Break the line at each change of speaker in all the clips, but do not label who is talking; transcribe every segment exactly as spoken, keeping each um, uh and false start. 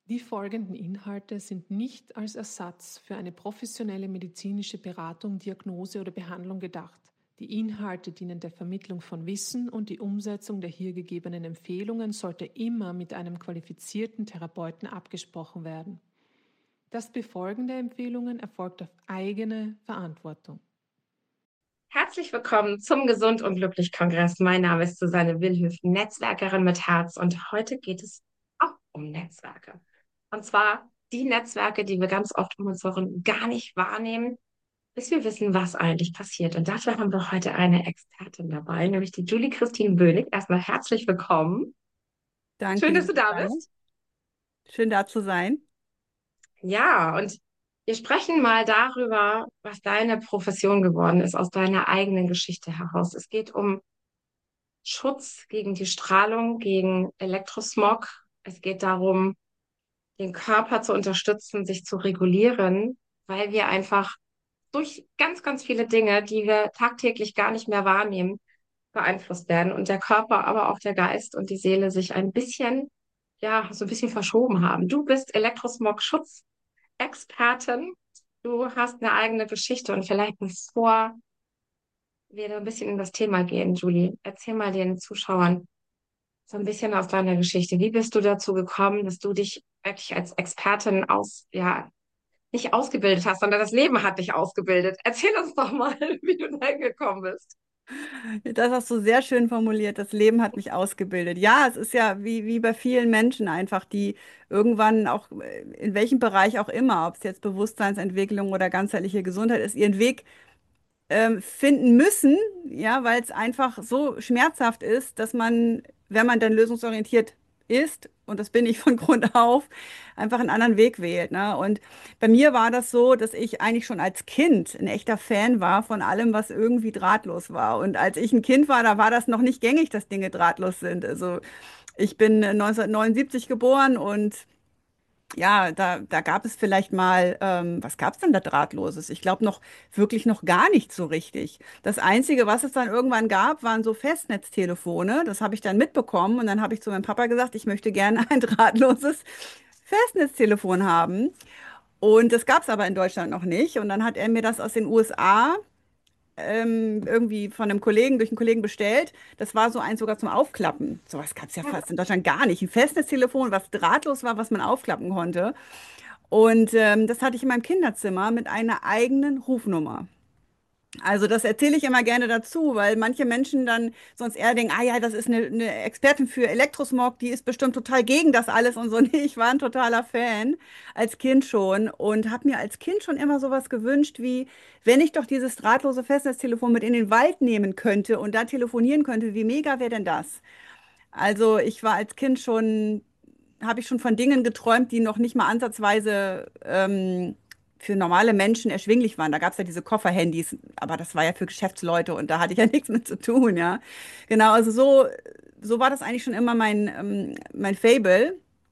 Die folgenden Inhalte sind nicht als Ersatz für eine professionelle medizinische Beratung, Diagnose oder Behandlung gedacht. Die Inhalte dienen der Vermittlung von Wissen und die Umsetzung der hier gegebenen Empfehlungen sollte immer mit einem qualifizierten Therapeuten abgesprochen werden. Das Befolgen der Empfehlungen erfolgt auf eigene Verantwortung.
Herzlich willkommen zum Gesund und Glücklich Kongress. Mein Name ist Susanne Wilhöf, Netzwerkerin mit Herz und heute geht es auch um Netzwerke. Und zwar die Netzwerke, die wir ganz oft um uns herum gar nicht wahrnehmen, bis wir wissen, was eigentlich passiert. Und dafür haben wir heute eine Expertin dabei, nämlich die Julie Christine Bönig. Erstmal herzlich willkommen.
Danke,
Schön, dass
liebe
du da
Susanne.
bist.
Schön da zu sein.
Ja, und wir sprechen mal darüber, was deine Profession geworden ist, aus deiner eigenen Geschichte heraus. Es geht um Schutz gegen die Strahlung, gegen Elektrosmog. Es geht darum, den Körper zu unterstützen, sich zu regulieren, weil wir einfach durch ganz, ganz viele Dinge, die wir tagtäglich gar nicht mehr wahrnehmen, beeinflusst werden und der Körper, aber auch der Geist und die Seele sich ein bisschen, ja, so ein bisschen verschoben haben. Du bist Elektrosmog-Schutzexpertin. Du hast eine eigene Geschichte und vielleicht bevor wir da ein bisschen in das Thema gehen, Julie, erzähl mal den Zuschauern so ein bisschen aus deiner Geschichte. Wie bist du dazu gekommen, dass du dich wirklich als Expertin aus, ja, nicht ausgebildet hast, sondern das Leben hat dich ausgebildet? Erzähl uns doch mal, wie du da hingekommen bist.
Das hast du sehr schön formuliert. Das Leben hat mich ausgebildet. Ja, es ist ja wie, wie bei vielen Menschen einfach, die irgendwann auch, äh, in welchem Bereich auch immer, ob es jetzt Bewusstseinsentwicklung oder ganzheitliche Gesundheit ist, ihren Weg ähm, finden müssen, ja, weil es einfach so schmerzhaft ist, dass man, wenn man dann lösungsorientiert ist, und das bin ich von Grund auf, einfach einen anderen Weg wählt, ne? Und bei mir war das so, dass ich eigentlich schon als Kind ein echter Fan war von allem, was irgendwie drahtlos war. Und als ich ein Kind war, da war das noch nicht gängig, dass Dinge drahtlos sind. Also ich bin neunzehnhundertneunundsiebzig geboren und ja, da, da gab es vielleicht mal, ähm, was gab es denn da Drahtloses? Ich glaube noch wirklich noch gar nicht so richtig. Das Einzige, was es dann irgendwann gab, waren so Festnetztelefone. Das habe ich dann mitbekommen und dann habe ich zu meinem Papa gesagt, ich möchte gerne ein drahtloses Festnetztelefon haben. Und das gab es aber in Deutschland noch nicht. Und dann hat er mir das aus den U S A ähm, irgendwie von einem Kollegen, durch einen Kollegen bestellt. Das war so eins sogar zum Aufklappen. Sowas gab es ja fast in Deutschland gar nicht. Ein Festnetztelefon, was drahtlos war, was man aufklappen konnte. Und ähm, das hatte ich in meinem Kinderzimmer mit einer eigenen Rufnummer. Also das erzähle ich immer gerne dazu, weil manche Menschen dann sonst eher denken, ah ja, das ist eine, eine Expertin für Elektrosmog, die ist bestimmt total gegen das alles und so. Nee, ich war ein totaler Fan als Kind schon und habe mir als Kind schon immer sowas gewünscht, wie wenn ich doch dieses drahtlose Festnetztelefon mit in den Wald nehmen könnte und da telefonieren könnte, wie mega wäre denn das? Also ich war als Kind schon, habe ich schon von Dingen geträumt, die noch nicht mal ansatzweise ähm, für normale Menschen erschwinglich waren. Da gab es ja diese Kofferhandys, aber das war ja für Geschäftsleute und da hatte ich ja nichts mit zu tun, ja. Genau, also so, so war das eigentlich schon immer mein, ähm, mein Faible,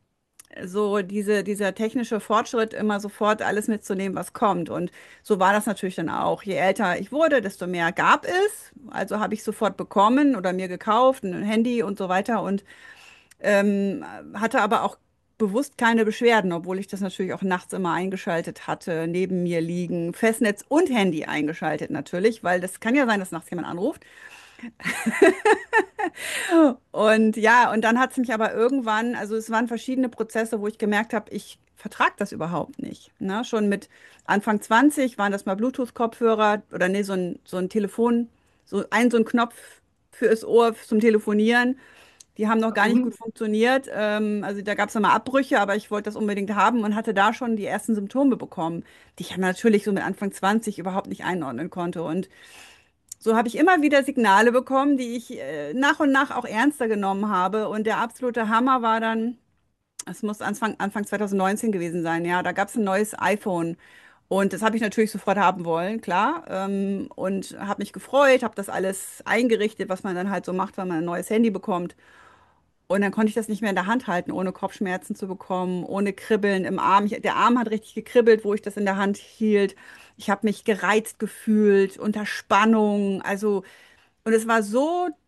so diese, dieser technische Fortschritt immer sofort alles mitzunehmen, was kommt. Und so war das natürlich dann auch. Je älter ich wurde, desto mehr gab es. Also habe ich sofort bekommen oder mir gekauft, ein Handy und so weiter. Und ähm, hatte aber auch bewusst keine Beschwerden, obwohl ich das natürlich auch nachts immer eingeschaltet hatte, neben mir liegen, Festnetz und Handy eingeschaltet natürlich, weil das kann ja sein, dass nachts jemand anruft. Und ja, und dann hat es mich aber irgendwann, also es waren verschiedene Prozesse, wo ich gemerkt habe, ich vertrage das überhaupt nicht. Ne? Schon mit Anfang zwanzig waren das mal Bluetooth-Kopfhörer oder nee, so ein, so ein Telefon, so ein, so ein Knopf fürs Ohr zum Telefonieren. Die haben noch gar nicht
Mhm.
gut funktioniert. Ähm, also da gab es nochmal Abbrüche, aber ich wollte das unbedingt haben und hatte da schon die ersten Symptome bekommen, die ich ja natürlich so mit Anfang zwanzig überhaupt nicht einordnen konnte. Und so habe ich immer wieder Signale bekommen, die ich äh, nach und nach auch ernster genommen habe. Und der absolute Hammer war dann, es muss Anfang, Anfang zwanzig neunzehn gewesen sein, ja, da gab es ein neues iPhone. Und das habe ich natürlich sofort haben wollen, klar. Ähm, und habe mich gefreut, habe das alles eingerichtet, was man dann halt so macht, wenn man ein neues Handy bekommt. Und dann konnte ich das nicht mehr in der Hand halten, ohne Kopfschmerzen zu bekommen, ohne Kribbeln im Arm. Ich, der Arm hat richtig gekribbelt, wo ich das in der Hand hielt. Ich habe mich gereizt gefühlt, unter Spannung. Also, und es war so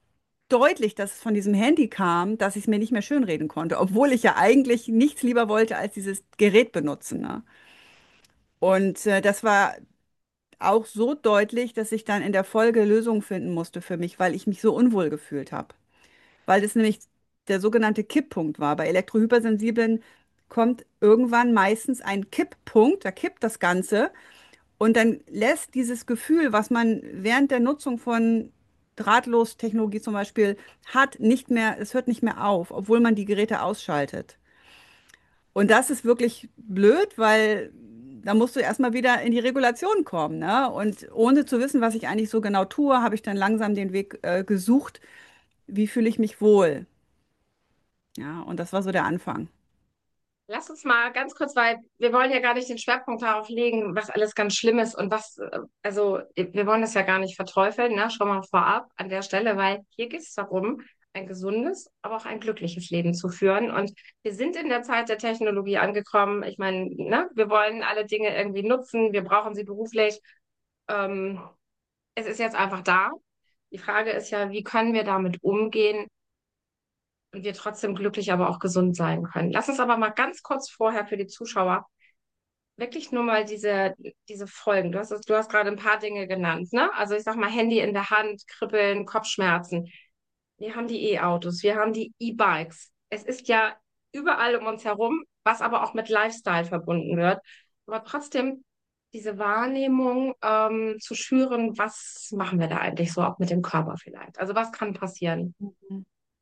deutlich, dass es von diesem Handy kam, dass ich es mir nicht mehr schönreden konnte, obwohl ich ja eigentlich nichts lieber wollte, als dieses Gerät benutzen, ne? Und äh, das war auch so deutlich, dass ich dann in der Folge Lösungen finden musste für mich, weil ich mich so unwohl gefühlt habe. Weil das nämlich der sogenannte Kipppunkt war. Bei Elektrohypersensiblen kommt irgendwann meistens ein Kipppunkt, da kippt das Ganze und dann lässt dieses Gefühl, was man während der Nutzung von Drahtlostechnologie zum Beispiel hat, nicht mehr, es hört nicht mehr auf, obwohl man die Geräte ausschaltet. Und das ist wirklich blöd, weil da musst du erstmal wieder in die Regulation kommen, ne? Und ohne zu wissen, was ich eigentlich so genau tue, habe ich dann langsam den Weg äh, gesucht, wie fühle ich mich wohl. Ja, und das war so der Anfang.
Lass uns mal ganz kurz, weil wir wollen ja gar nicht den Schwerpunkt darauf legen, was alles ganz schlimm ist und was, äh, also wir wollen das ja gar nicht verteufeln, ne? Schon mal vorab an der Stelle, weil hier geht es darum, ein gesundes, aber auch ein glückliches Leben zu führen. Und wir sind in der Zeit der Technologie angekommen. Ich meine, ne, wir wollen alle Dinge irgendwie nutzen, wir brauchen sie beruflich. Ähm, Es ist jetzt einfach da. Die Frage ist ja, wie können wir damit umgehen und wir trotzdem glücklich, aber auch gesund sein können. Lass uns aber mal ganz kurz vorher für die Zuschauer wirklich nur mal diese, diese Folgen. Du hast, es- du hast gerade ein paar Dinge genannt, ne? Also ich sag mal, Handy in der Hand, Kribbeln, Kopfschmerzen. Wir haben die E-Autos, wir haben die E-Bikes. Es ist ja überall um uns herum, was aber auch mit Lifestyle verbunden wird. Aber trotzdem diese Wahrnehmung ähm, zu schüren, was machen wir da eigentlich so, auch mit dem Körper vielleicht? Also was kann passieren?
Mhm.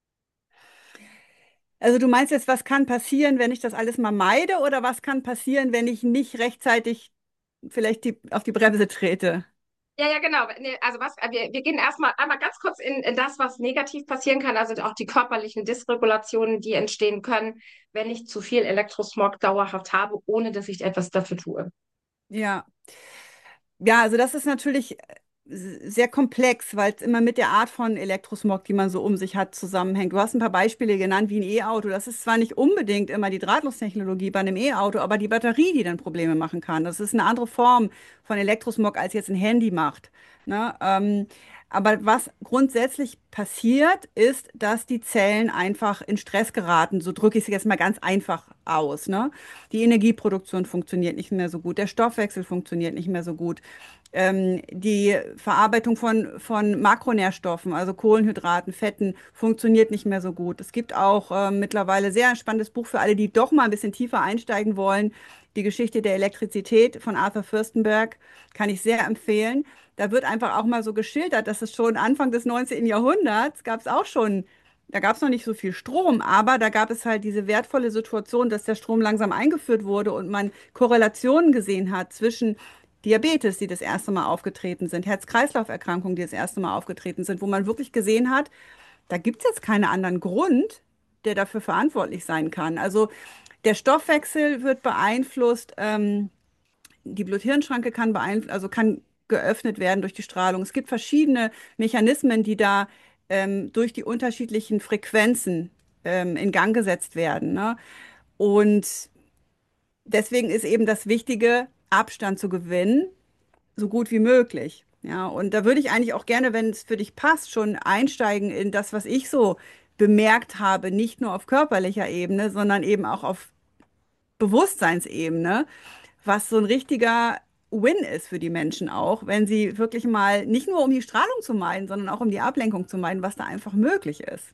Also du meinst jetzt, was kann passieren, wenn ich das alles mal meide, oder was kann passieren, wenn ich nicht rechtzeitig vielleicht die, auf die Bremse trete?
Ja, ja, genau. Nee, also was, äh, wir, wir gehen erstmal einmal ganz kurz in, in das, was negativ passieren kann, also auch die körperlichen Dysregulationen, die entstehen können, wenn ich zu viel Elektrosmog dauerhaft habe, ohne dass ich etwas dafür tue.
Ja. Ja, also das ist natürlich äh, sehr komplex, weil es immer mit der Art von Elektrosmog, die man so um sich hat, zusammenhängt. Du hast ein paar Beispiele genannt, wie ein E-Auto. Das ist zwar nicht unbedingt immer die Drahtlostechnologie bei einem E-Auto, aber die Batterie, die dann Probleme machen kann. Das ist eine andere Form von Elektrosmog, als jetzt ein Handy macht. Ne? Ähm, aber was grundsätzlich passiert, ist, dass die Zellen einfach in Stress geraten. So drücke ich es jetzt mal ganz einfach aus. Ne? Die Energieproduktion funktioniert nicht mehr so gut, der Stoffwechsel funktioniert nicht mehr so gut. Ähm, die Verarbeitung von, von Makronährstoffen, also Kohlenhydraten, Fetten, funktioniert nicht mehr so gut. Es gibt auch äh, mittlerweile sehr spannendes Buch für alle, die doch mal ein bisschen tiefer einsteigen wollen. Die Geschichte der Elektrizität von Arthur Fürstenberg kann ich sehr empfehlen. Da wird einfach auch mal so geschildert, dass es schon Anfang des neunzehnten. Jahrhunderts gab es auch schon, da gab es noch nicht so viel Strom, aber da gab es halt diese wertvolle Situation, dass der Strom langsam eingeführt wurde und man Korrelationen gesehen hat zwischen Diabetes, die das erste Mal aufgetreten sind, Herz-Kreislauf-Erkrankungen, die das erste Mal aufgetreten sind, wo man wirklich gesehen hat, da gibt es jetzt keinen anderen Grund, der dafür verantwortlich sein kann. Also der Stoffwechsel wird beeinflusst, ähm, die Blut-Hirn-Schranke kann beeinflusst, also kann geöffnet werden durch die Strahlung. Es gibt verschiedene Mechanismen, die da ähm, durch die unterschiedlichen Frequenzen ähm, in Gang gesetzt werden. Ne? Und deswegen ist eben das Wichtige, Abstand zu gewinnen, so gut wie möglich. Ja, und da würde ich eigentlich auch gerne, wenn es für dich passt, schon einsteigen in das, was ich so bemerkt habe, nicht nur auf körperlicher Ebene, sondern eben auch auf Bewusstseinsebene, was so ein richtiger Win ist für die Menschen auch, wenn sie wirklich mal nicht nur um die Strahlung zu meiden, sondern auch um die Ablenkung zu meiden, was da einfach möglich ist.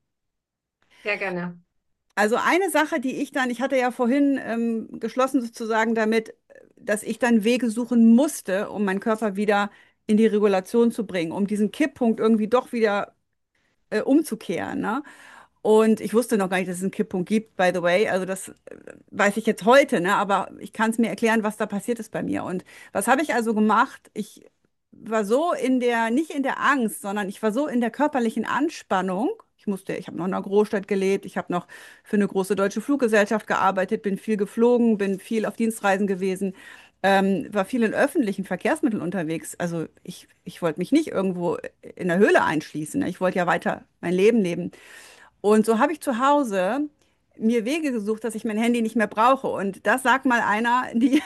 Sehr gerne.
Also eine Sache, die ich dann, ich hatte ja vorhin ähm, geschlossen sozusagen damit, dass ich dann Wege suchen musste, um meinen Körper wieder in die Regulation zu bringen, um diesen Kipppunkt irgendwie doch wieder äh, umzukehren, ne? Und ich wusste noch gar nicht, dass es einen Kipppunkt gibt, by the way. Also das äh, weiß ich jetzt heute, ne? Aber ich kann es mir erklären, was da passiert ist bei mir. Und was habe ich also gemacht? Ich war so in der, nicht in der Angst, sondern ich war so in der körperlichen Anspannung. Ich musste, ich habe noch in einer Großstadt gelebt, ich habe noch für eine große deutsche Fluggesellschaft gearbeitet, bin viel geflogen, bin viel auf Dienstreisen gewesen, ähm, war viel in öffentlichen Verkehrsmitteln unterwegs. Also ich, ich wollte mich nicht irgendwo in der Höhle einschließen, ne? Ich wollte ja weiter mein Leben leben. Und so habe ich zu Hause mir Wege gesucht, dass ich mein Handy nicht mehr brauche. Und das sagt mal einer, die,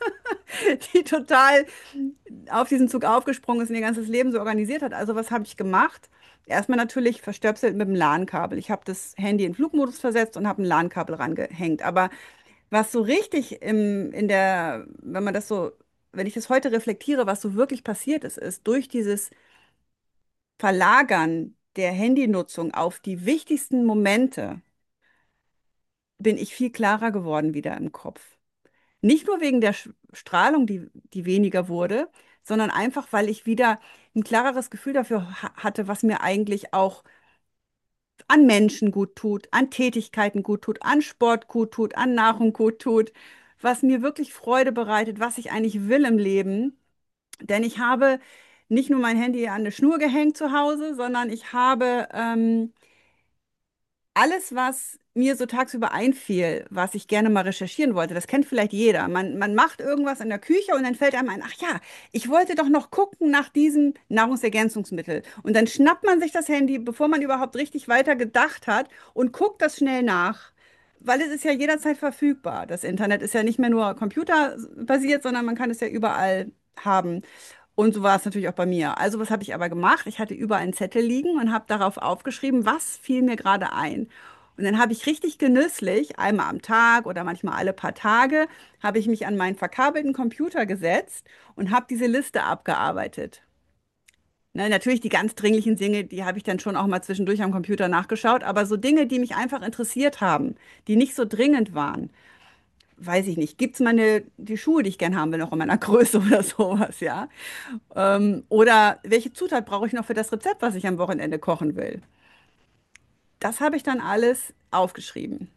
die total auf diesen Zug aufgesprungen ist und ihr ganzes Leben so organisiert hat. Also was habe ich gemacht? Erstmal natürlich verstöpselt mit dem LAN-Kabel. Ich habe das Handy in Flugmodus versetzt und habe ein LAN-Kabel rangehängt. Aber was so richtig im, in der, wenn man das so, wenn ich das heute reflektiere, was so wirklich passiert ist, ist durch dieses Verlagern der Handynutzung auf die wichtigsten Momente bin ich viel klarer geworden wieder im Kopf. Nicht nur wegen der Sch- Strahlung, die, die weniger wurde, sondern einfach, weil ich wieder ein klareres Gefühl dafür ha hatte, was mir eigentlich auch an Menschen gut tut, an Tätigkeiten gut tut, an Sport gut tut, an Nahrung gut tut, was mir wirklich Freude bereitet, was ich eigentlich will im Leben. Denn ich habe nicht nur mein Handy an eine Schnur gehängt zu Hause, sondern ich habe ähm, alles, was mir so tagsüber einfiel, was ich gerne mal recherchieren wollte, das kennt vielleicht jeder. Man, man macht irgendwas in der Küche und dann fällt einem ein, ach ja, ich wollte doch noch gucken nach diesem Nahrungsergänzungsmittel. Und dann schnappt man sich das Handy, bevor man überhaupt richtig weiter gedacht hat und guckt das schnell nach. Weil es ist ja jederzeit verfügbar. Das Internet ist ja nicht mehr nur computerbasiert, sondern man kann es ja überall haben. Und so war es natürlich auch bei mir. Also was habe ich aber gemacht? Ich hatte überall einen Zettel liegen und habe darauf aufgeschrieben, was fiel mir gerade ein. Und dann habe ich richtig genüsslich, einmal am Tag oder manchmal alle paar Tage, habe ich mich an meinen verkabelten Computer gesetzt und habe diese Liste abgearbeitet. Ne, natürlich die ganz dringlichen Dinge, die habe ich dann schon auch mal zwischendurch am Computer nachgeschaut, aber so Dinge, die mich einfach interessiert haben, die nicht so dringend waren, weiß ich nicht, gibt es meine, die Schuhe, die ich gern haben will, noch in meiner Größe oder sowas, ja? Ähm, oder welche Zutat brauche ich noch für das Rezept, was ich am Wochenende kochen will? Das habe ich dann alles aufgeschrieben.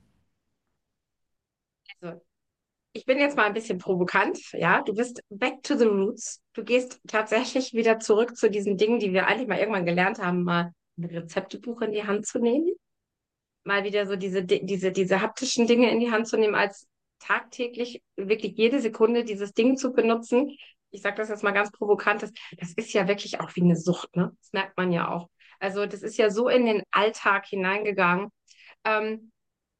Also, ich bin jetzt mal ein bisschen provokant, ja. Du bist back to the roots. Du gehst tatsächlich wieder zurück zu diesen Dingen, die wir eigentlich mal irgendwann gelernt haben, mal ein Rezeptebuch in die Hand zu nehmen, mal wieder so diese, Di- diese, diese haptischen Dinge in die Hand zu nehmen, als tagtäglich wirklich jede Sekunde dieses Ding zu benutzen. Ich sage das jetzt mal ganz provokant, das, das ist ja wirklich auch wie eine Sucht, ne? Das merkt man ja auch. Also das ist ja so in den Alltag hineingegangen. Ähm,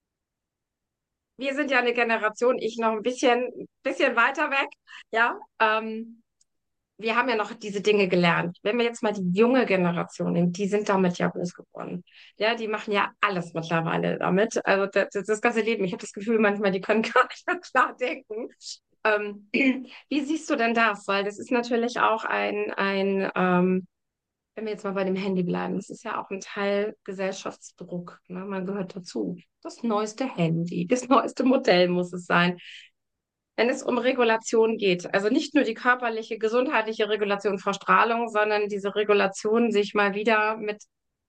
Wir sind ja eine Generation, ich noch ein bisschen, bisschen weiter weg, ja. Ähm, wir haben ja noch diese Dinge gelernt. Wenn wir jetzt mal die junge Generation nehmen, die sind damit ja groß geworden. Ja, die machen ja alles mittlerweile damit. Also das, das ganze Leben. Ich habe das Gefühl, manchmal, die können gar nicht mehr klar denken. Ähm, wie siehst du denn das? Weil das ist natürlich auch ein, ein ähm, wenn wir jetzt mal bei dem Handy bleiben, das ist ja auch ein Teil Gesellschaftsdruck. Ne? Man gehört dazu. Das neueste Handy, das neueste Modell muss es sein. Wenn es um Regulation geht, also nicht nur die körperliche, gesundheitliche Regulation vor Strahlung, sondern diese Regulation, sich mal wieder mit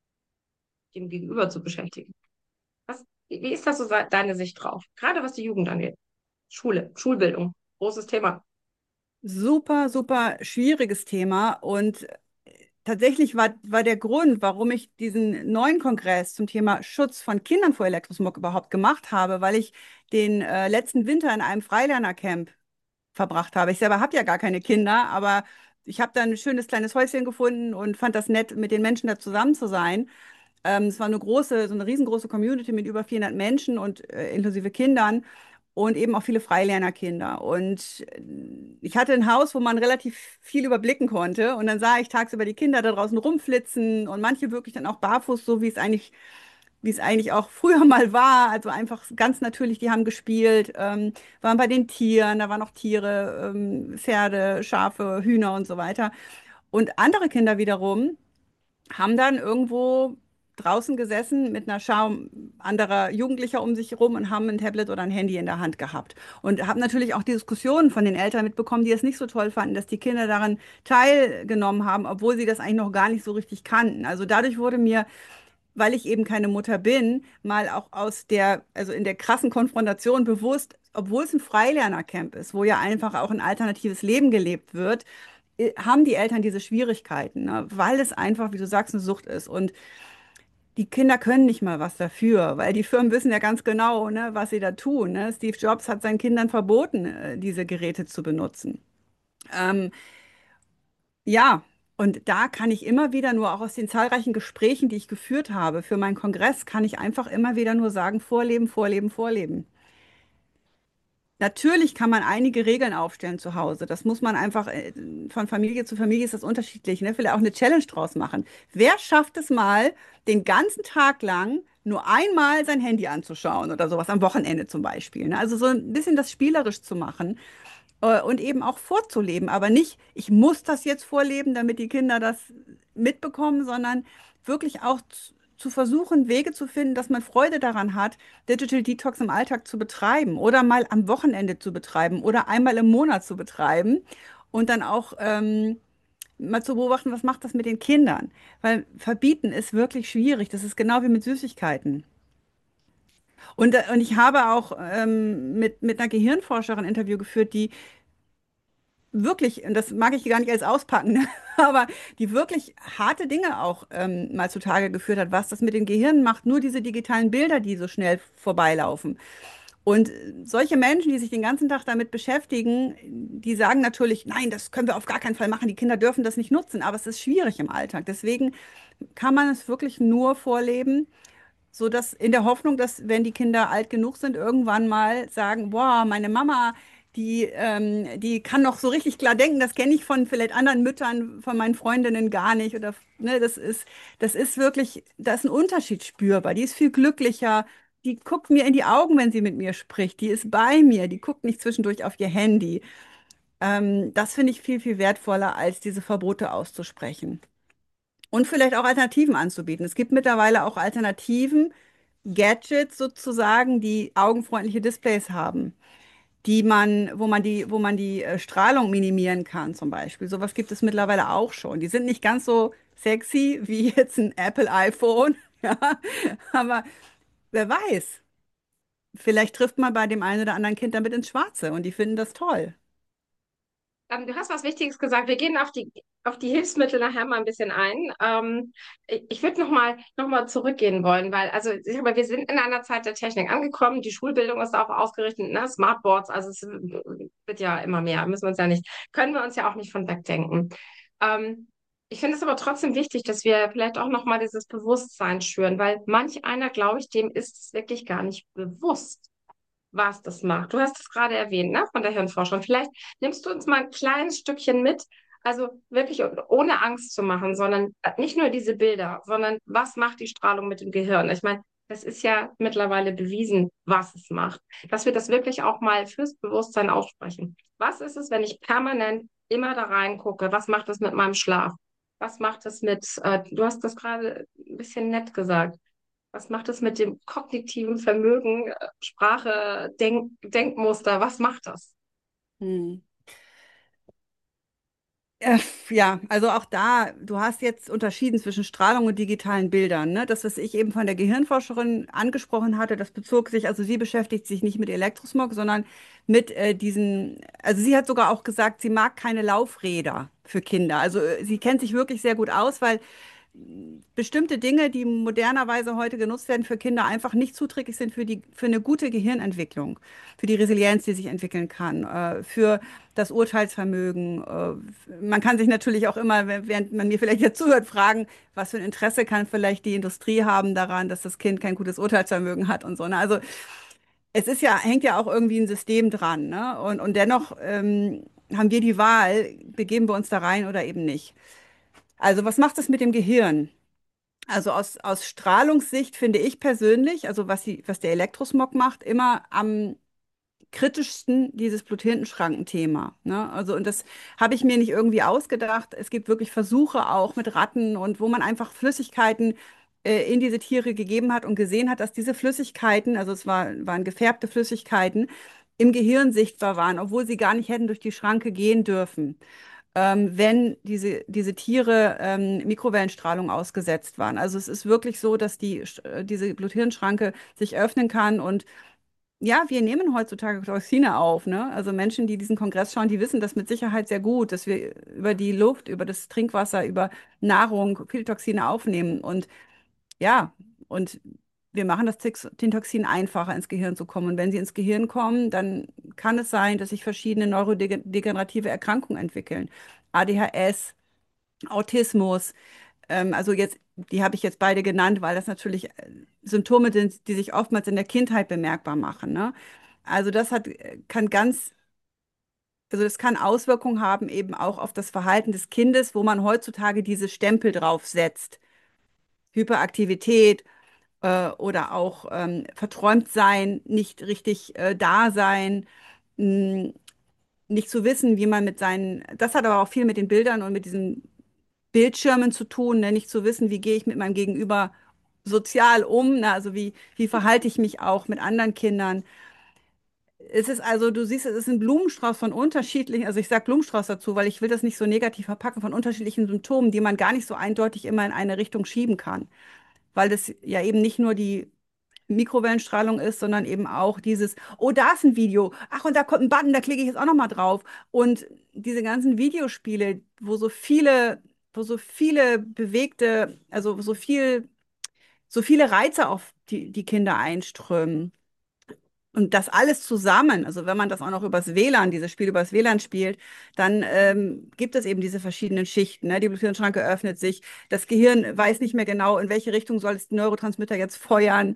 dem Gegenüber zu beschäftigen. Was, wie wie ist das so se- deine Sicht drauf? Gerade was die Jugend angeht. Schule, Schulbildung, großes Thema.
Super, super schwieriges Thema. Und tatsächlich war, war der Grund, warum ich diesen neuen Kongress zum Thema Schutz von Kindern vor Elektrosmog überhaupt gemacht habe, weil ich den äh, letzten Winter in einem Freilernercamp verbracht habe. Ich selber habe ja gar keine Kinder, aber ich habe da ein schönes kleines Häuschen gefunden und fand das nett, mit den Menschen da zusammen zu sein. Ähm, es war eine große, so eine riesengroße Community mit über vierhundert Menschen und äh, inklusive Kindern und eben auch viele Freilernerkinder. Und äh, ich hatte ein Haus, wo man relativ viel überblicken konnte. Und dann sah ich tagsüber die Kinder da draußen rumflitzen und manche wirklich dann auch barfuß, so wie es eigentlich, wie es eigentlich auch früher mal war. Also einfach ganz natürlich, die haben gespielt, ähm, waren bei den Tieren, da waren auch Tiere, ähm, Pferde, Schafe, Hühner und so weiter. Und andere Kinder wiederum haben dann irgendwo draußen gesessen mit einer Schar anderer Jugendlicher um sich herum und haben ein Tablet oder ein Handy in der Hand gehabt. Und habe natürlich auch die Diskussionen von den Eltern mitbekommen, die es nicht so toll fanden, dass die Kinder daran teilgenommen haben, obwohl sie das eigentlich noch gar nicht so richtig kannten. Also dadurch wurde mir, weil ich eben keine Mutter bin, mal auch aus der, also in der krassen Konfrontation bewusst, obwohl es ein Freilernercamp ist, wo ja einfach auch ein alternatives Leben gelebt wird, äh, haben die Eltern diese Schwierigkeiten, ne? Weil es einfach, wie du sagst, eine Sucht ist. Und die Kinder können nicht mal was dafür, weil die Firmen wissen ja ganz genau, ne, was sie da tun. Ne? Steve Jobs hat seinen Kindern verboten, äh, diese Geräte zu benutzen. Ähm, ja, und da kann ich immer wieder nur, auch aus den zahlreichen Gesprächen, die ich geführt habe für meinen Kongress, kann ich einfach immer wieder nur sagen, vorleben, vorleben, vorleben. Natürlich kann man einige Regeln aufstellen zu Hause. Das muss man einfach, äh, von Familie zu Familie ist das unterschiedlich, ne? Vielleicht auch eine Challenge draus machen. Wer schafft es mal, den ganzen Tag lang nur einmal sein Handy anzuschauen oder sowas, am Wochenende zum Beispiel, ne? Also so ein bisschen das spielerisch zu machen, äh, und eben auch vorzuleben. Aber nicht, ich muss das jetzt vorleben, damit die Kinder das mitbekommen, sondern wirklich auch zu, zu versuchen, Wege zu finden, dass man Freude daran hat, Digital Detox im Alltag zu betreiben oder mal am Wochenende zu betreiben oder einmal im Monat zu betreiben und dann auch ähm, mal zu beobachten, was macht das mit den Kindern. Weil verbieten ist wirklich schwierig. Das ist genau wie mit Süßigkeiten. Und, äh, und ich habe auch ähm, mit, mit einer Gehirnforscherin ein Interview geführt, die wirklich, und das mag ich gar nicht als auspacken, ne, aber die wirklich harte Dinge auch ähm, mal zutage geführt hat, was das mit den Gehirnen macht, nur diese digitalen Bilder, die so schnell vorbeilaufen. Und äh, solche Menschen, die sich den ganzen Tag damit beschäftigen, die sagen natürlich, nein, das können wir auf gar keinen Fall machen, die Kinder dürfen das nicht nutzen, aber es ist schwierig im Alltag. Deswegen kann man es wirklich nur vorleben, so dass in der Hoffnung, dass wenn die Kinder alt genug sind, irgendwann mal sagen, boah, meine Mama, die, ähm, die kann noch so richtig klar denken, das kenne ich von vielleicht anderen Müttern, von meinen Freundinnen gar nicht. Oder ne, das ist, das ist wirklich, da ist ein Unterschied spürbar. Die ist viel glücklicher. Die guckt mir in die Augen, wenn sie mit mir spricht. Die ist bei mir. Die guckt nicht zwischendurch auf ihr Handy. Ähm, das finde ich viel, viel wertvoller, als diese Verbote auszusprechen. Und vielleicht auch Alternativen anzubieten. Es gibt mittlerweile auch Alternativen, Gadgets sozusagen, die augenfreundliche Displays haben, die man, wo man die, wo man die äh, Strahlung minimieren kann, zum Beispiel. Sowas gibt es mittlerweile auch schon. Die sind nicht ganz so sexy wie jetzt ein Apple iPhone, ja, aber wer weiß, vielleicht trifft man bei dem einen oder anderen Kind damit ins Schwarze und die finden das toll.
Ähm, du hast was Wichtiges gesagt. Wir gehen auf die, auf die Hilfsmittel nachher mal ein bisschen ein. Ähm, ich ich würde noch mal, noch mal zurückgehen wollen, weil, also, ich sag mal, wir sind in einer Zeit der Technik angekommen. Die Schulbildung ist darauf ausgerichtet, ne? Smartboards, also es wird ja immer mehr. Müssen wir uns ja nicht, können wir uns ja auch nicht von wegdenken. Ähm, Ich finde es aber trotzdem wichtig, dass wir vielleicht auch noch mal dieses Bewusstsein schüren, weil manch einer, glaube ich, dem ist es wirklich gar nicht bewusst, was das macht. Du hast es gerade erwähnt, ne, von der Hirnforschung. Vielleicht nimmst du uns mal ein kleines Stückchen mit, also wirklich ohne Angst zu machen, sondern nicht nur diese Bilder, sondern was macht die Strahlung mit dem Gehirn? Ich meine, das ist ja mittlerweile bewiesen, was es macht. Dass wir das wirklich auch mal fürs Bewusstsein aussprechen. Was ist es, wenn ich permanent immer da reingucke? Was macht es mit meinem Schlaf? Was macht es mit, äh, du hast das gerade ein bisschen nett gesagt. Was macht es mit dem kognitiven Vermögen, äh, Sprache, Denk Denkmuster? Was macht das?
Hm. Äh, Ja, also auch da, du hast jetzt unterschieden zwischen Strahlung und digitalen Bildern, ne? Das, was ich eben von der Gehirnforscherin angesprochen hatte, das bezog sich, also sie beschäftigt sich nicht mit Elektrosmog, sondern mit äh, diesen, also sie hat sogar auch gesagt, sie mag keine Laufräder für Kinder. Also äh, sie kennt sich wirklich sehr gut aus, weil bestimmte Dinge, die modernerweise heute genutzt werden für Kinder, einfach nicht zuträglich sind für die, für eine gute Gehirnentwicklung, für die Resilienz, die sich entwickeln kann, äh, für das Urteilsvermögen. Äh, man kann sich natürlich auch immer, während man mir vielleicht jetzt zuhört, fragen, was für ein Interesse kann vielleicht die Industrie haben daran, dass das Kind kein gutes Urteilsvermögen hat und so. Ne? Also es ist ja, hängt ja auch irgendwie ein System dran, ne? Und, und dennoch ähm, haben wir die Wahl, begeben wir uns da rein oder eben nicht. Also was macht das mit dem Gehirn? Also aus, aus Strahlungssicht finde ich persönlich, also was, die, was der Elektrosmog macht, immer am kritischsten dieses Blut-Hirn-Schranken-Thema. Ne? Also, und das habe ich mir nicht irgendwie ausgedacht. Es gibt wirklich Versuche auch mit Ratten und wo man einfach Flüssigkeiten äh, in diese Tiere gegeben hat und gesehen hat, dass diese Flüssigkeiten, also es war, waren gefärbte Flüssigkeiten, im Gehirn sichtbar waren, obwohl sie gar nicht hätten durch die Schranke gehen dürfen, ähm, wenn diese, diese Tiere ähm, Mikrowellenstrahlung ausgesetzt waren. Also es ist wirklich so, dass die, äh, diese Blut-Hirn-Schranke sich öffnen kann und ja, wir nehmen heutzutage Toxine auf, ne? Also Menschen, die diesen Kongress schauen, die wissen das mit Sicherheit sehr gut, dass wir über die Luft, über das Trinkwasser, über Nahrung viele Toxine aufnehmen. Und ja, und wir machen das Zix- den Toxinen einfacher, ins Gehirn zu kommen. Und wenn sie ins Gehirn kommen, dann kann es sein, dass sich verschiedene neurodegenerative Erkrankungen entwickeln. A D H S, Autismus, ähm, also jetzt, die habe ich jetzt beide genannt, weil das natürlich äh, Symptome sind, die sich oftmals in der Kindheit bemerkbar machen, ne? Also das hat, kann ganz, also das kann Auswirkungen haben eben auch auf das Verhalten des Kindes, wo man heutzutage diese Stempel draufsetzt. Hyperaktivität äh, oder auch ähm, verträumt sein, nicht richtig äh, da sein, mh, nicht zu wissen, wie man mit seinen, das hat aber auch viel mit den Bildern und mit diesen Bildschirmen zu tun, ne? Nicht zu wissen, wie gehe ich mit meinem Gegenüber sozial um, ne? Also wie, wie verhalte ich mich auch mit anderen Kindern. Es ist also, du siehst, es ist ein Blumenstrauß von unterschiedlichen, also ich sage Blumenstrauß dazu, weil ich will das nicht so negativ verpacken, von unterschiedlichen Symptomen, die man gar nicht so eindeutig immer in eine Richtung schieben kann, weil das ja eben nicht nur die Mikrowellenstrahlung ist, sondern eben auch dieses, oh, da ist ein Video, ach, und da kommt ein Button, da klicke ich jetzt auch noch mal drauf. Und diese ganzen Videospiele, wo so viele, wo so viele bewegte, also so viel, so viele Reize auf die, die Kinder einströmen. Und das alles zusammen, also wenn man das auch noch übers W L A N, dieses Spiel übers W L A N spielt, dann ähm, gibt es eben diese verschiedenen Schichten. Ne? Die Gehirnschranke öffnet sich, das Gehirn weiß nicht mehr genau, in welche Richtung soll es den Neurotransmitter jetzt feuern.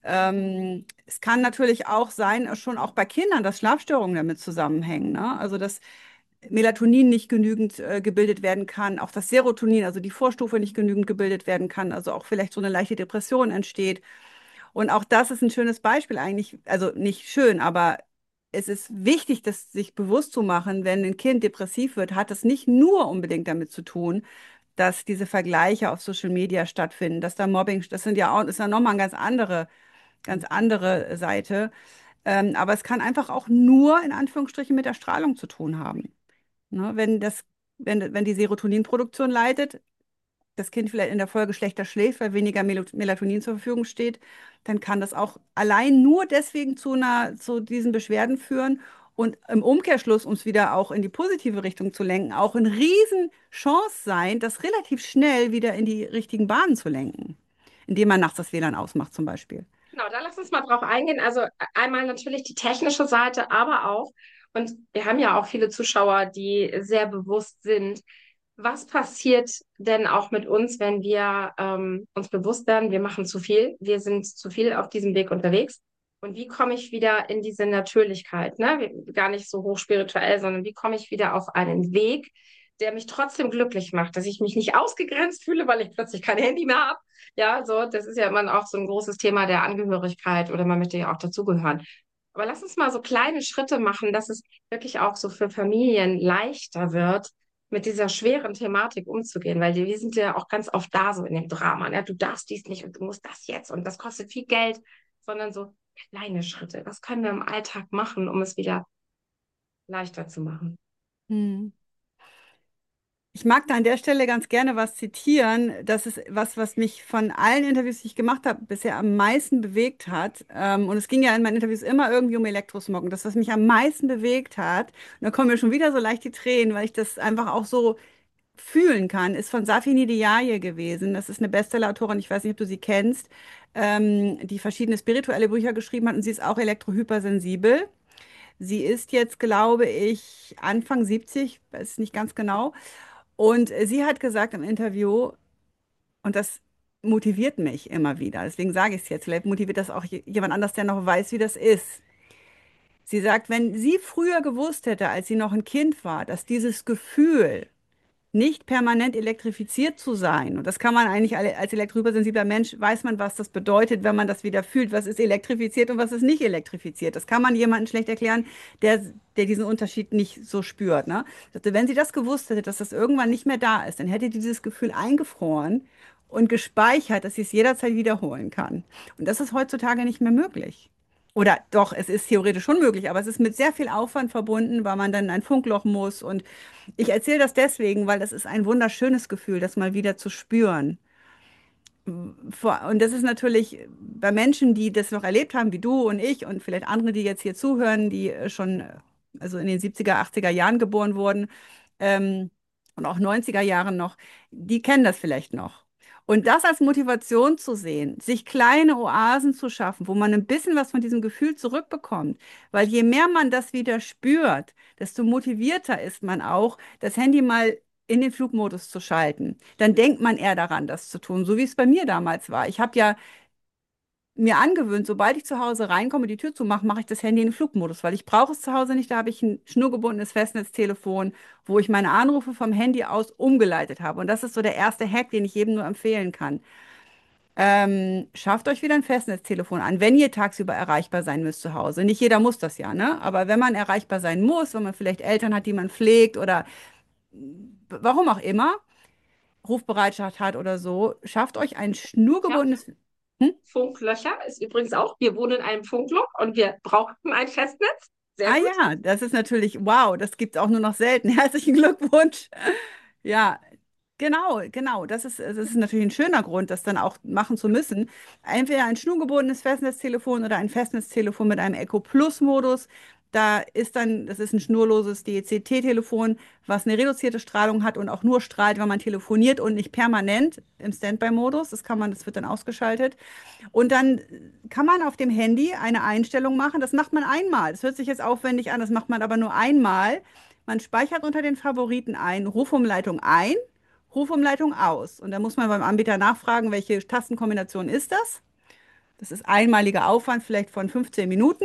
Ähm, es kann natürlich auch sein, äh, schon auch bei Kindern, dass Schlafstörungen damit zusammenhängen. Ne? Also dass Melatonin nicht genügend äh, gebildet werden kann, auch das Serotonin, also die Vorstufe nicht genügend gebildet werden kann, also auch vielleicht so eine leichte Depression entsteht. Und auch das ist ein schönes Beispiel eigentlich, also nicht schön, aber es ist wichtig, das sich bewusst zu machen, wenn ein Kind depressiv wird, hat es nicht nur unbedingt damit zu tun, dass diese Vergleiche auf Social Media stattfinden, dass da Mobbing, das sind ja auch, ist ja nochmal eine ganz andere, ganz andere Seite. Ähm, aber es kann einfach auch nur in Anführungsstrichen mit der Strahlung zu tun haben. Ne? Wenn das, wenn, wenn die Serotoninproduktion leidet, das Kind vielleicht in der Folge schlechter schläft, weil weniger Melo- Melatonin zur Verfügung steht, dann kann das auch allein nur deswegen zu einer, zu diesen Beschwerden führen und im Umkehrschluss, um es wieder auch in die positive Richtung zu lenken, auch eine Riesenchance sein, das relativ schnell wieder in die richtigen Bahnen zu lenken, indem man nachts das W L A N ausmacht zum Beispiel.
Genau, da lass uns mal drauf eingehen. Also einmal natürlich die technische Seite, aber auch, und wir haben ja auch viele Zuschauer, die sehr bewusst sind, was passiert denn auch mit uns, wenn wir ähm, uns bewusst werden, wir machen zu viel, wir sind zu viel auf diesem Weg unterwegs. Und wie komme ich wieder in diese Natürlichkeit, ne? Gar nicht so hochspirituell, sondern wie komme ich wieder auf einen Weg, der mich trotzdem glücklich macht, dass ich mich nicht ausgegrenzt fühle, weil ich plötzlich kein Handy mehr habe. Ja, so, das ist ja immer auch so ein großes Thema der Angehörigkeit oder man möchte ja auch dazugehören. Aber lass uns mal so kleine Schritte machen, dass es wirklich auch so für Familien leichter wird, mit dieser schweren Thematik umzugehen, weil die, wir sind ja auch ganz oft da so in dem Drama, ne? Du darfst dies nicht und du musst das jetzt und das kostet viel Geld, sondern so kleine Schritte. Was können wir im Alltag machen, um es wieder leichter zu machen?
Hm. Ich mag da an der Stelle ganz gerne was zitieren. Das ist was, was mich von allen Interviews, die ich gemacht habe, bisher am meisten bewegt hat. Ähm, und es ging ja in meinen Interviews immer irgendwie um Elektrosmog. Und das, was mich am meisten bewegt hat, und da kommen mir schon wieder so leicht die Tränen, weil ich das einfach auch so fühlen kann, ist von Safi Nidiyaya gewesen. Das ist eine Bestsellerautorin, ich weiß nicht, ob du sie kennst, ähm, die verschiedene spirituelle Bücher geschrieben hat und sie ist auch elektrohypersensibel. Sie ist jetzt, glaube ich, Anfang siebzig, weiß nicht ganz genau. Und sie hat gesagt im Interview, und das motiviert mich immer wieder, deswegen sage ich es jetzt, vielleicht motiviert das auch je- jemand anders, der noch weiß, wie das ist. Sie sagt, wenn sie früher gewusst hätte, als sie noch ein Kind war, dass dieses Gefühl, nicht permanent elektrifiziert zu sein. Und das kann man eigentlich alle- als elektrohypersensibler Mensch, weiß man, was das bedeutet, wenn man das wieder fühlt, was ist elektrifiziert und was ist nicht elektrifiziert. Das kann man jemandem schlecht erklären, der, der diesen Unterschied nicht so spürt. Ne? Also wenn sie das gewusst hätte, dass das irgendwann nicht mehr da ist, dann hätte dieses Gefühl eingefroren und gespeichert, dass sie es jederzeit wiederholen kann. Und das ist heutzutage nicht mehr möglich. Oder doch, es ist theoretisch schon möglich, aber es ist mit sehr viel Aufwand verbunden, weil man dann in ein Funkloch muss. Und ich erzähle das deswegen, weil das ist ein wunderschönes Gefühl, das mal wieder zu spüren. Vor- Und das ist natürlich bei Menschen, die das noch erlebt haben, wie du und ich und vielleicht andere, die jetzt hier zuhören, die äh, schon äh, also in den siebziger, achtziger Jahren geboren wurden, ähm, und auch neunziger Jahren noch, die kennen das vielleicht noch. Und das als Motivation zu sehen, sich kleine Oasen zu schaffen, wo man ein bisschen was von diesem Gefühl zurückbekommt, weil je mehr man das wieder spürt, desto motivierter ist man auch, das Handy mal in den Flugmodus zu schalten. Dann denkt man eher daran, das zu tun, so wie es bei mir damals war. Ich habe ja mir angewöhnt, sobald ich zu Hause reinkomme, die Tür zumache, mache ich das Handy in den Flugmodus, weil ich brauche es zu Hause nicht. Da habe ich ein schnurgebundenes Festnetztelefon, wo ich meine Anrufe vom Handy aus umgeleitet habe. Und das ist so der erste Hack, den ich jedem nur empfehlen kann. Ähm, schafft euch wieder ein Festnetztelefon an, wenn ihr tagsüber erreichbar sein müsst zu Hause. Nicht jeder muss das ja, ne? Aber wenn man erreichbar sein muss, wenn man vielleicht Eltern hat, die man pflegt oder warum auch immer, Rufbereitschaft hat oder so, schafft euch ein
Ja,
schnurgebundenes. Hm?
Funklöcher ist übrigens auch. Wir wohnen in einem Funkloch und wir brauchten ein Festnetz. Sehr
Ah
gut.
ja, das ist natürlich, wow, das gibt es auch nur noch selten. Herzlichen Glückwunsch. Ja, genau, genau. Das ist, das ist natürlich ein schöner Grund, das dann auch machen zu müssen. Entweder ein schnurgebundenes Festnetztelefon oder ein Festnetztelefon mit einem Eco Plus Modus. Da ist dann, das ist ein schnurloses D E C T-Telefon, was eine reduzierte Strahlung hat und auch nur strahlt, wenn man telefoniert und nicht permanent im Standby-Modus. Das kann man, das wird dann ausgeschaltet. Und dann kann man auf dem Handy eine Einstellung machen. Das macht man einmal. Das hört sich jetzt aufwendig an, das macht man aber nur einmal. Man speichert unter den Favoriten ein, Rufumleitung ein, Rufumleitung aus. Und da muss man beim Anbieter nachfragen, welche Tastenkombination ist das. Das ist einmaliger Aufwand, vielleicht von fünfzehn Minuten.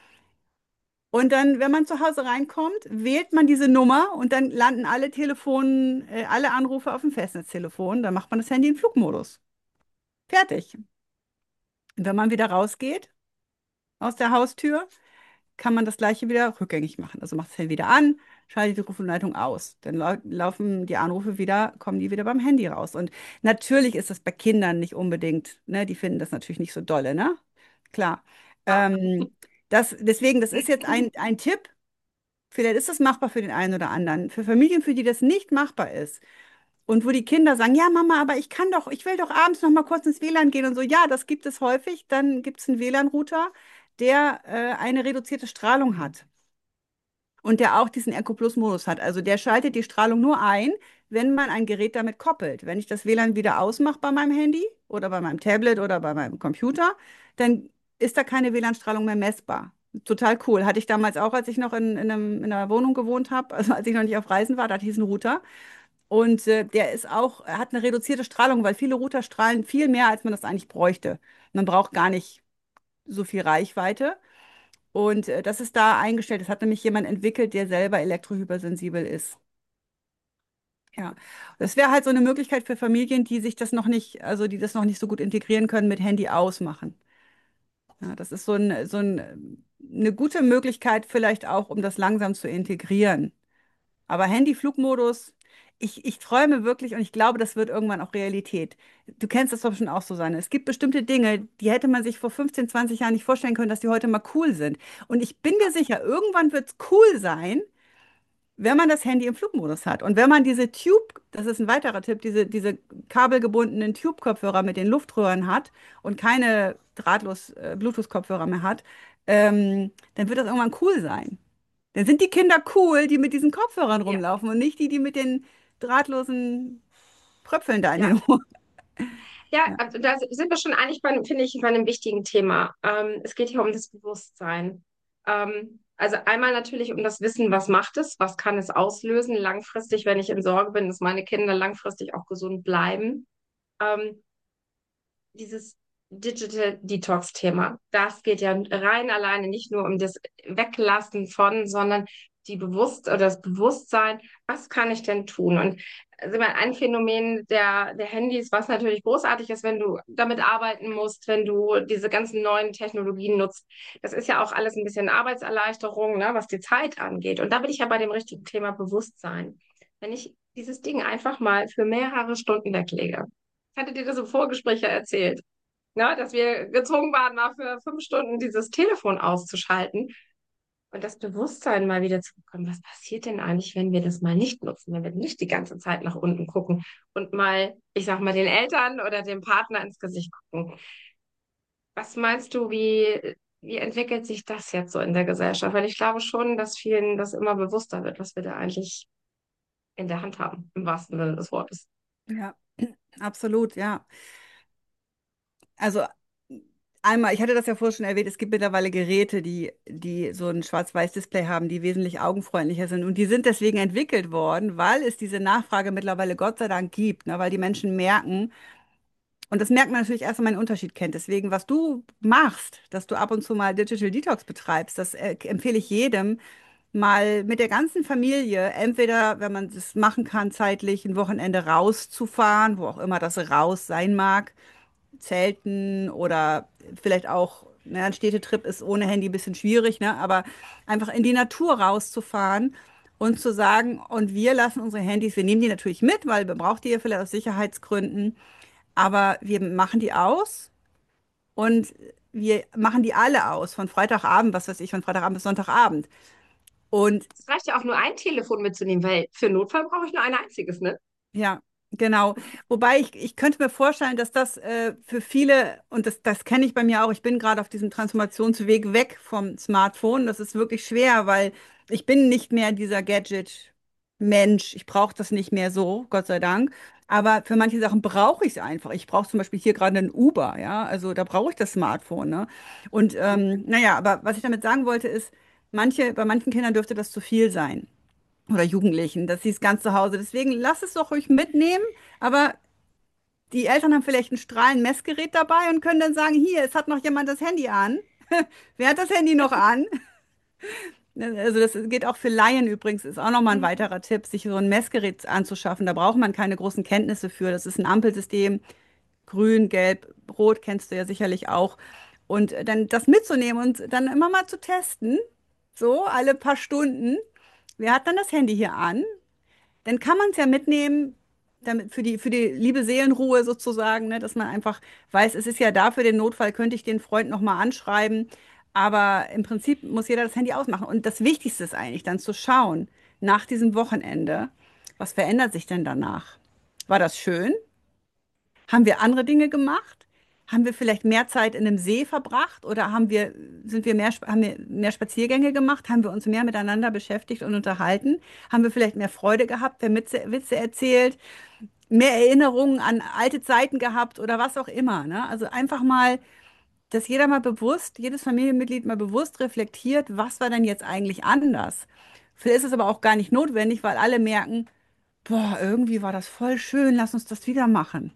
Und dann, wenn man zu Hause reinkommt, wählt man diese Nummer und dann landen alle Telefonen, äh, alle Anrufe auf dem Festnetztelefon. Dann macht man das Handy in Flugmodus. Fertig. Und wenn man wieder rausgeht aus der Haustür, kann man das gleiche wieder rückgängig machen. Also macht das Handy wieder an, schaltet die Rufumleitung aus. Dann lau laufen die Anrufe wieder, kommen die wieder beim Handy raus. Und natürlich ist das bei Kindern nicht unbedingt, ne? Die finden das natürlich nicht so dolle, ne? Klar.
Ja.
Ähm, das, deswegen, das ist jetzt ein, ein Tipp. Vielleicht ist das machbar für den einen oder anderen. Für Familien, für die das nicht machbar ist. Und wo die Kinder sagen, ja, Mama, aber ich kann doch, ich will doch abends noch mal kurz ins W L A N gehen und so. Ja, das gibt es häufig. Dann gibt es einen W L A N-Router, der äh, eine reduzierte Strahlung hat und der auch diesen Eco Plus Modus hat. Also der schaltet die Strahlung nur ein, wenn man ein Gerät damit koppelt. Wenn ich das W L A N wieder ausmache bei meinem Handy oder bei meinem Tablet oder bei meinem Computer, dann ist da keine W L A N-Strahlung mehr messbar. Total cool. Hatte ich damals auch, als ich noch in, in, einem, in einer Wohnung gewohnt habe, also als ich noch nicht auf Reisen war, da hatte ich diesen Router. Und äh, der ist auch, er hat eine reduzierte Strahlung, weil viele Router strahlen viel mehr, als man das eigentlich bräuchte. Man braucht gar nicht so viel Reichweite. Und äh, das ist da eingestellt. Das hat nämlich jemand entwickelt, der selber elektrohypersensibel ist. Ja, das wäre halt so eine Möglichkeit für Familien, die sich das noch nicht, also die das noch nicht so gut integrieren können, mit Handy ausmachen. Ja, das ist so ein, so ein, eine gute Möglichkeit vielleicht auch, um das langsam zu integrieren. Aber Handy-Flugmodus, ich, ich träume wirklich und ich glaube, das wird irgendwann auch Realität. Du kennst das doch schon auch, Susanne. Es gibt bestimmte Dinge, die hätte man sich vor fünfzehn, zwanzig Jahren nicht vorstellen können, dass die heute mal cool sind. Und ich bin mir sicher, irgendwann wird es cool sein, wenn man das Handy im Flugmodus hat. Und wenn man diese Tube, das ist ein weiterer Tipp, diese, diese kabelgebundenen Tube-Kopfhörer mit den Luftröhren hat und keine drahtlos äh, Bluetooth-Kopfhörer mehr hat, ähm, dann wird das irgendwann cool sein. Dann sind die Kinder cool, die mit diesen Kopfhörern
Ja,
rumlaufen und nicht die, die mit den drahtlosen Pröpfeln da in
ja.
den Ohren.
Ja,
Ja,
also da sind wir schon eigentlich bei, finde ich, bei einem wichtigen Thema. Ähm, es geht hier um das Bewusstsein. Ähm, also einmal natürlich um das Wissen, was macht es, was kann es auslösen, langfristig, wenn ich in Sorge bin, dass meine Kinder langfristig auch gesund bleiben. Ähm, dieses Digital Detox-Thema, das geht ja rein alleine nicht nur um das Weglassen von, sondern die Bewusst oder das Bewusstsein, was kann ich denn tun? Und also ich meine, ein Phänomen der, der Handys, was natürlich großartig ist, wenn du damit arbeiten musst, wenn du diese ganzen neuen Technologien nutzt, das ist ja auch alles ein bisschen Arbeitserleichterung, ne, was die Zeit angeht. Und da bin ich ja bei dem richtigen Thema Bewusstsein. Wenn ich dieses Ding einfach mal für mehrere Stunden weglege, ich hatte dir das im Vorgespräch ja erzählt, ne, dass wir gezwungen waren, mal für fünf Stunden dieses Telefon auszuschalten und das Bewusstsein mal wieder zu bekommen, was passiert denn eigentlich, wenn wir das mal nicht nutzen, wenn wir nicht die ganze Zeit nach unten gucken und mal, ich sag mal, den Eltern oder dem Partner ins Gesicht gucken. Was meinst du, wie, wie entwickelt sich das jetzt so in der Gesellschaft? Weil ich glaube schon, dass vielen das immer bewusster wird, was wir da eigentlich in der Hand haben, im wahrsten Sinne des Wortes.
ja, absolut, ja. Also einmal, ich hatte das ja vorher schon erwähnt, es gibt mittlerweile Geräte, die, die so ein Schwarz-Weiß-Display haben, die wesentlich augenfreundlicher sind. Und die sind deswegen entwickelt worden, weil es diese Nachfrage mittlerweile Gott sei Dank gibt, ne? Weil die Menschen merken, Und das merkt man natürlich erst, wenn man den Unterschied kennt. Deswegen, was du machst, dass du ab und zu mal Digital Detox betreibst, das äh, empfehle ich jedem, mal mit der ganzen Familie, entweder, wenn man das machen kann, zeitlich ein Wochenende rauszufahren, wo auch immer das raus sein mag, Zelten oder vielleicht auch, na, ein Städtetrip ist ohne Handy ein bisschen schwierig, ne? Aber einfach in die Natur rauszufahren und zu sagen, und wir lassen unsere Handys, wir nehmen die natürlich mit, weil wir brauchen die ja vielleicht aus Sicherheitsgründen, aber wir machen die aus und wir machen die alle aus, von Freitagabend, was weiß ich, von Freitagabend bis Sonntagabend. Und
Es reicht ja auch nur ein Telefon mitzunehmen, weil für Notfall brauche ich nur ein einziges, ne?
ja, genau. Wobei ich, ich könnte mir vorstellen, dass das äh, für viele, und das, das kenne ich bei mir auch, ich bin gerade auf diesem Transformationsweg weg vom Smartphone. Das ist wirklich schwer, weil ich bin nicht mehr dieser Gadget-Mensch. Ich brauche das nicht mehr so, Gott sei Dank. Aber für manche Sachen brauche ich es einfach. Ich brauche zum Beispiel hier gerade einen Uber, ja. Also da brauche ich das Smartphone, ne? Und ähm, naja, aber was ich damit sagen wollte, ist, manche, bei manchen Kindern dürfte das zu viel sein oder Jugendlichen, dass sie es ganz zu Hause. Deswegen lass es doch ruhig mitnehmen, aber die Eltern haben vielleicht ein Strahlenmessgerät dabei und können dann sagen, hier, es hat noch jemand das Handy an. Wer hat das Handy noch an? Also das geht auch für Laien übrigens, ist auch nochmal ein weiterer Tipp, sich so ein Messgerät anzuschaffen. Da braucht man keine großen Kenntnisse für. Das ist ein Ampelsystem, grün, gelb, rot, kennst du ja sicherlich auch. Und dann das mitzunehmen und dann immer mal zu testen, so alle paar Stunden. Wer hat dann das Handy hier an? Dann kann man es ja mitnehmen, damit für die, für die liebe Seelenruhe sozusagen, ne, dass man einfach weiß, es ist ja da für den Notfall, könnte ich den Freund nochmal anschreiben. Aber im Prinzip muss jeder das Handy ausmachen. Und das Wichtigste ist eigentlich dann zu schauen, nach diesem Wochenende, was verändert sich denn danach? War das schön? Haben wir andere Dinge gemacht? Haben wir vielleicht mehr Zeit in einem See verbracht oder haben wir, sind wir mehr, sp- haben wir mehr Spaziergänge gemacht? Haben wir uns mehr miteinander beschäftigt und unterhalten? Haben wir vielleicht mehr Freude gehabt, wer Witze, Witze erzählt, mehr Erinnerungen an alte Zeiten gehabt oder was auch immer, ne? Also einfach mal, dass jeder mal bewusst, jedes Familienmitglied mal bewusst reflektiert, was war denn jetzt eigentlich anders? Vielleicht ist es aber auch gar nicht notwendig, weil alle merken, boah, irgendwie war das voll schön, lass uns das wieder machen.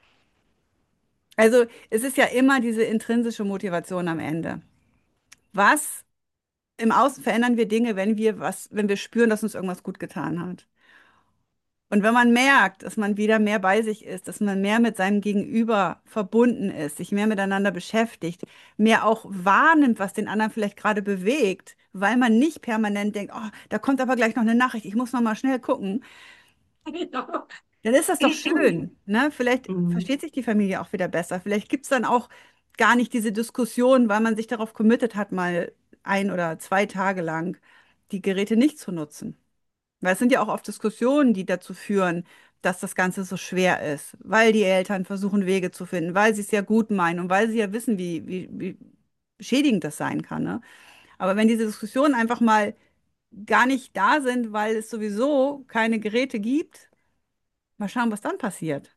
Also es ist ja immer diese intrinsische Motivation am Ende. Was im Außen verändern wir Dinge, wenn wir was, wenn wir spüren, dass uns irgendwas gut getan hat. Und wenn man merkt, dass man wieder mehr bei sich ist, dass man mehr mit seinem Gegenüber verbunden ist, sich mehr miteinander beschäftigt, mehr auch wahrnimmt, was den anderen vielleicht gerade bewegt, weil man nicht permanent denkt, oh, da kommt aber gleich noch eine Nachricht, ich muss noch mal schnell gucken.
Genau.
Dann ist das doch schön, ne? Vielleicht
Mhm.
versteht sich die Familie auch wieder besser. Vielleicht gibt es dann auch gar nicht diese Diskussion, weil man sich darauf committet hat, mal ein oder zwei Tage lang die Geräte nicht zu nutzen. Weil es sind ja auch oft Diskussionen, die dazu führen, dass das Ganze so schwer ist, weil die Eltern versuchen, Wege zu finden, weil sie es ja gut meinen und weil sie ja wissen, wie, wie, wie schädigend das sein kann, ne? Aber wenn diese Diskussionen einfach mal gar nicht da sind, weil es sowieso keine Geräte gibt, mal schauen, was dann passiert.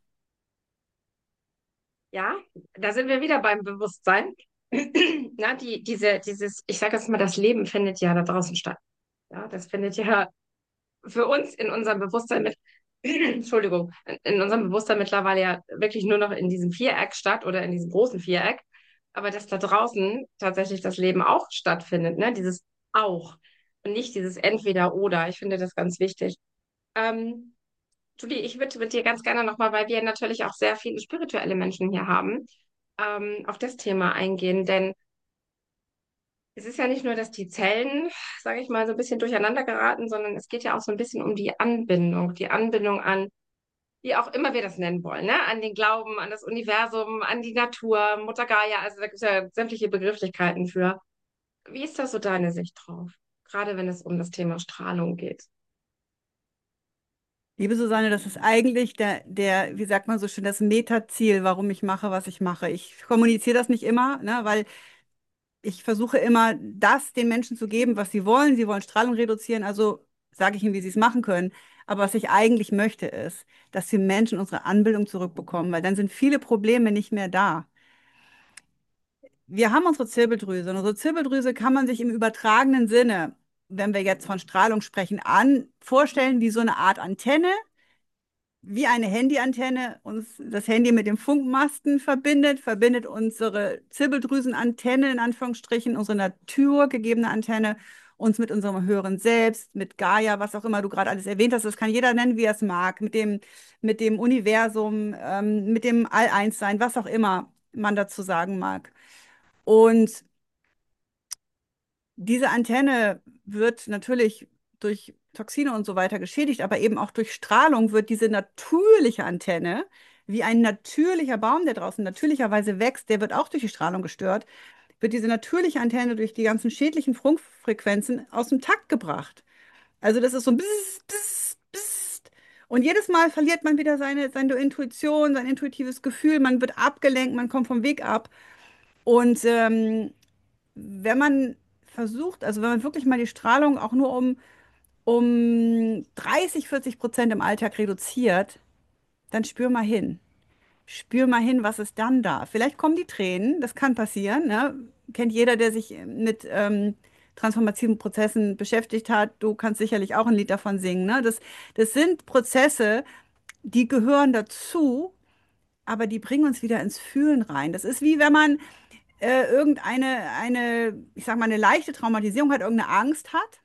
Ja, da sind wir wieder beim Bewusstsein. Na, die, diese, dieses, ich sage jetzt mal, das Leben findet ja da draußen statt. Ja, das findet ja für uns in unserem Bewusstsein mit, Entschuldigung, in, in unserem Bewusstsein mittlerweile ja wirklich nur noch in diesem Viereck statt oder in diesem großen Viereck. Aber dass da draußen tatsächlich das Leben auch stattfindet, ne? Dieses auch und nicht dieses Entweder-Oder. Ich finde das ganz wichtig. Ähm, Julie, ich würde mit dir ganz gerne nochmal, weil wir natürlich auch sehr viele spirituelle Menschen hier haben, ähm, auf das Thema eingehen. Denn es ist ja nicht nur, dass die Zellen, sage ich mal, so ein bisschen durcheinander geraten, sondern es geht ja auch so ein bisschen um die Anbindung, die Anbindung an, wie auch immer wir das nennen wollen, ne? An den Glauben, an das Universum, an die Natur, Mutter Gaia, also da gibt es ja sämtliche Begrifflichkeiten für. Wie ist da so deine Sicht drauf? Gerade wenn es um das Thema Strahlung geht.
Liebe Susanne, das ist eigentlich der, der, wie sagt man so schön, das Metaziel, warum ich mache, was ich mache. Ich kommuniziere das nicht immer, ne, weil ich versuche immer, das den Menschen zu geben, was sie wollen. Sie wollen Strahlung reduzieren, also sage ich ihnen, wie sie es machen können. Aber was ich eigentlich möchte, ist, dass die Menschen unsere Anbildung zurückbekommen, weil dann sind viele Probleme nicht mehr da. Wir haben unsere Zirbeldrüse und unsere Zirbeldrüse kann man sich im übertragenen Sinne, wenn wir jetzt von Strahlung sprechen, an vorstellen wie so eine Art Antenne, wie eine Handyantenne uns das Handy mit dem Funkmasten verbindet, verbindet unsere Zirbeldrüsenantenne, in Anführungsstrichen, unsere naturgegebene Antenne, uns mit unserem höheren Selbst, mit Gaia, was auch immer du gerade alles erwähnt hast. Das kann jeder nennen, wie er es mag, mit dem, mit dem Universum, ähm, mit dem All-Eins-Sein, was auch immer man dazu sagen mag. Und diese Antenne wird natürlich durch Toxine und so weiter geschädigt, aber eben auch durch Strahlung wird diese natürliche Antenne, wie ein natürlicher Baum, der draußen natürlicherweise wächst, der wird auch durch die Strahlung gestört, wird diese natürliche Antenne durch die ganzen schädlichen Funkfrequenzen aus dem Takt gebracht. Also das ist so ein Bzzzt, Bzzzt, Bzzzt. Und jedes Mal verliert man wieder seine, seine Intuition, sein intuitives Gefühl, man wird abgelenkt, man kommt vom Weg ab. Und ähm, wenn man versucht, also wenn man wirklich mal die Strahlung auch nur um, um dreißig, vierzig Prozent im Alltag reduziert, dann spür mal hin. Spür mal hin, was ist dann da. Vielleicht kommen die Tränen, das kann passieren. Ne? Kennt jeder, der sich mit ähm, transformativen Prozessen beschäftigt hat. Du kannst sicherlich auch ein Lied davon singen. Ne? Das, das sind Prozesse, die gehören dazu, aber die bringen uns wieder ins Fühlen rein. Das ist wie wenn man äh, irgendeine, eine, ich sag mal, eine leichte Traumatisierung hat, irgendeine Angst hat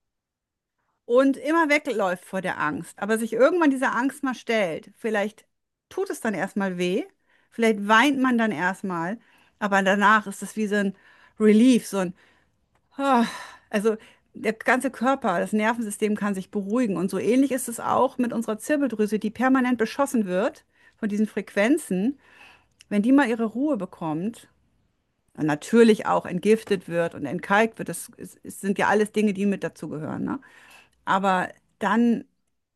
und immer wegläuft vor der Angst, aber sich irgendwann dieser Angst mal stellt. Vielleicht tut es dann erstmal weh, vielleicht weint man dann erstmal, aber danach ist es wie so ein Relief, so ein, ah, also der ganze Körper, das Nervensystem kann sich beruhigen. Und so ähnlich ist es auch mit unserer Zirbeldrüse, die permanent beschossen wird von diesen Frequenzen. Wenn die mal ihre Ruhe bekommt, und natürlich auch entgiftet wird und entkalkt wird. Das, ist, es sind ja alles Dinge, die mit dazugehören, ne? Aber dann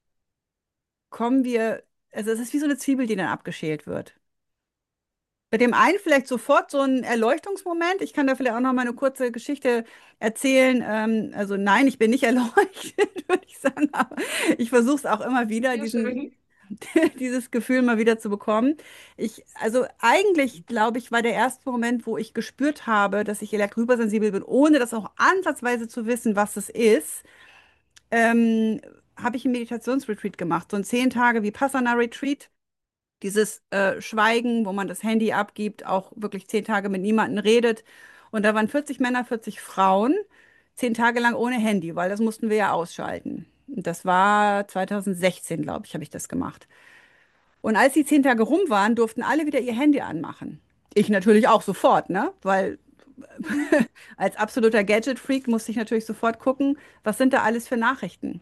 kommen wir, also es ist wie so eine Zwiebel, die dann abgeschält wird. Bei dem einen vielleicht sofort so ein Erleuchtungsmoment. Ich kann da vielleicht auch noch mal eine kurze Geschichte erzählen. Ähm, also nein, ich bin nicht erleuchtet, würde ich sagen, aber ich versuche es auch immer wieder,
Sehr
diesen,
schön.
dieses Gefühl mal wieder zu bekommen. Ich, also eigentlich, glaube ich, war der erste Moment, wo ich gespürt habe, dass ich elektrohypersensibel bin, ohne das auch ansatzweise zu wissen, was es ist, ähm, habe ich einen Meditationsretreat gemacht, so ein zehn Tage Vipassana-Retreat. Dieses äh, Schweigen, wo man das Handy abgibt, auch wirklich zehn Tage mit niemandem redet. Und da waren vierzig Männer, vierzig Frauen, zehn Tage lang ohne Handy, weil das mussten wir ja ausschalten. Und das war zweitausendsechzehn, glaube ich, habe ich das gemacht. Und als die zehn Tage rum waren, durften alle wieder ihr Handy anmachen. Ich natürlich auch sofort, ne? Weil als absoluter Gadget-Freak musste ich natürlich sofort gucken, was sind da alles für Nachrichten.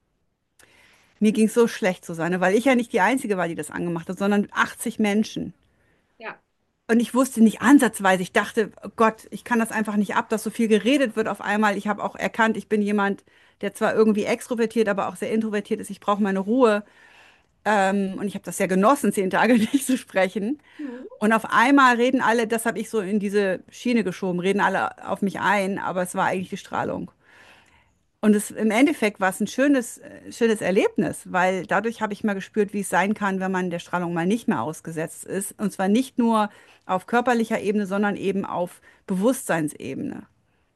Mir ging es so schlecht, Susanne, weil ich ja nicht die Einzige war, die das angemacht hat, sondern achtzig Menschen.
Ja.
Und ich wusste nicht ansatzweise, ich dachte, oh Gott, ich kann das einfach nicht ab, dass so viel geredet wird auf einmal. Ich habe auch erkannt, ich bin jemand, der zwar irgendwie extrovertiert, aber auch sehr introvertiert ist. Ich brauche meine Ruhe. Ähm, und ich habe das sehr genossen, zehn Tage nicht zu sprechen.
Mhm.
Und auf einmal reden alle, das habe ich so in diese Schiene geschoben, reden alle auf mich ein, aber es war eigentlich die Strahlung. Und es, im Endeffekt war es ein schönes, äh, schönes Erlebnis, weil dadurch habe ich mal gespürt, wie es sein kann, wenn man der Strahlung mal nicht mehr ausgesetzt ist. Und zwar nicht nur auf körperlicher Ebene, sondern eben auf Bewusstseinsebene.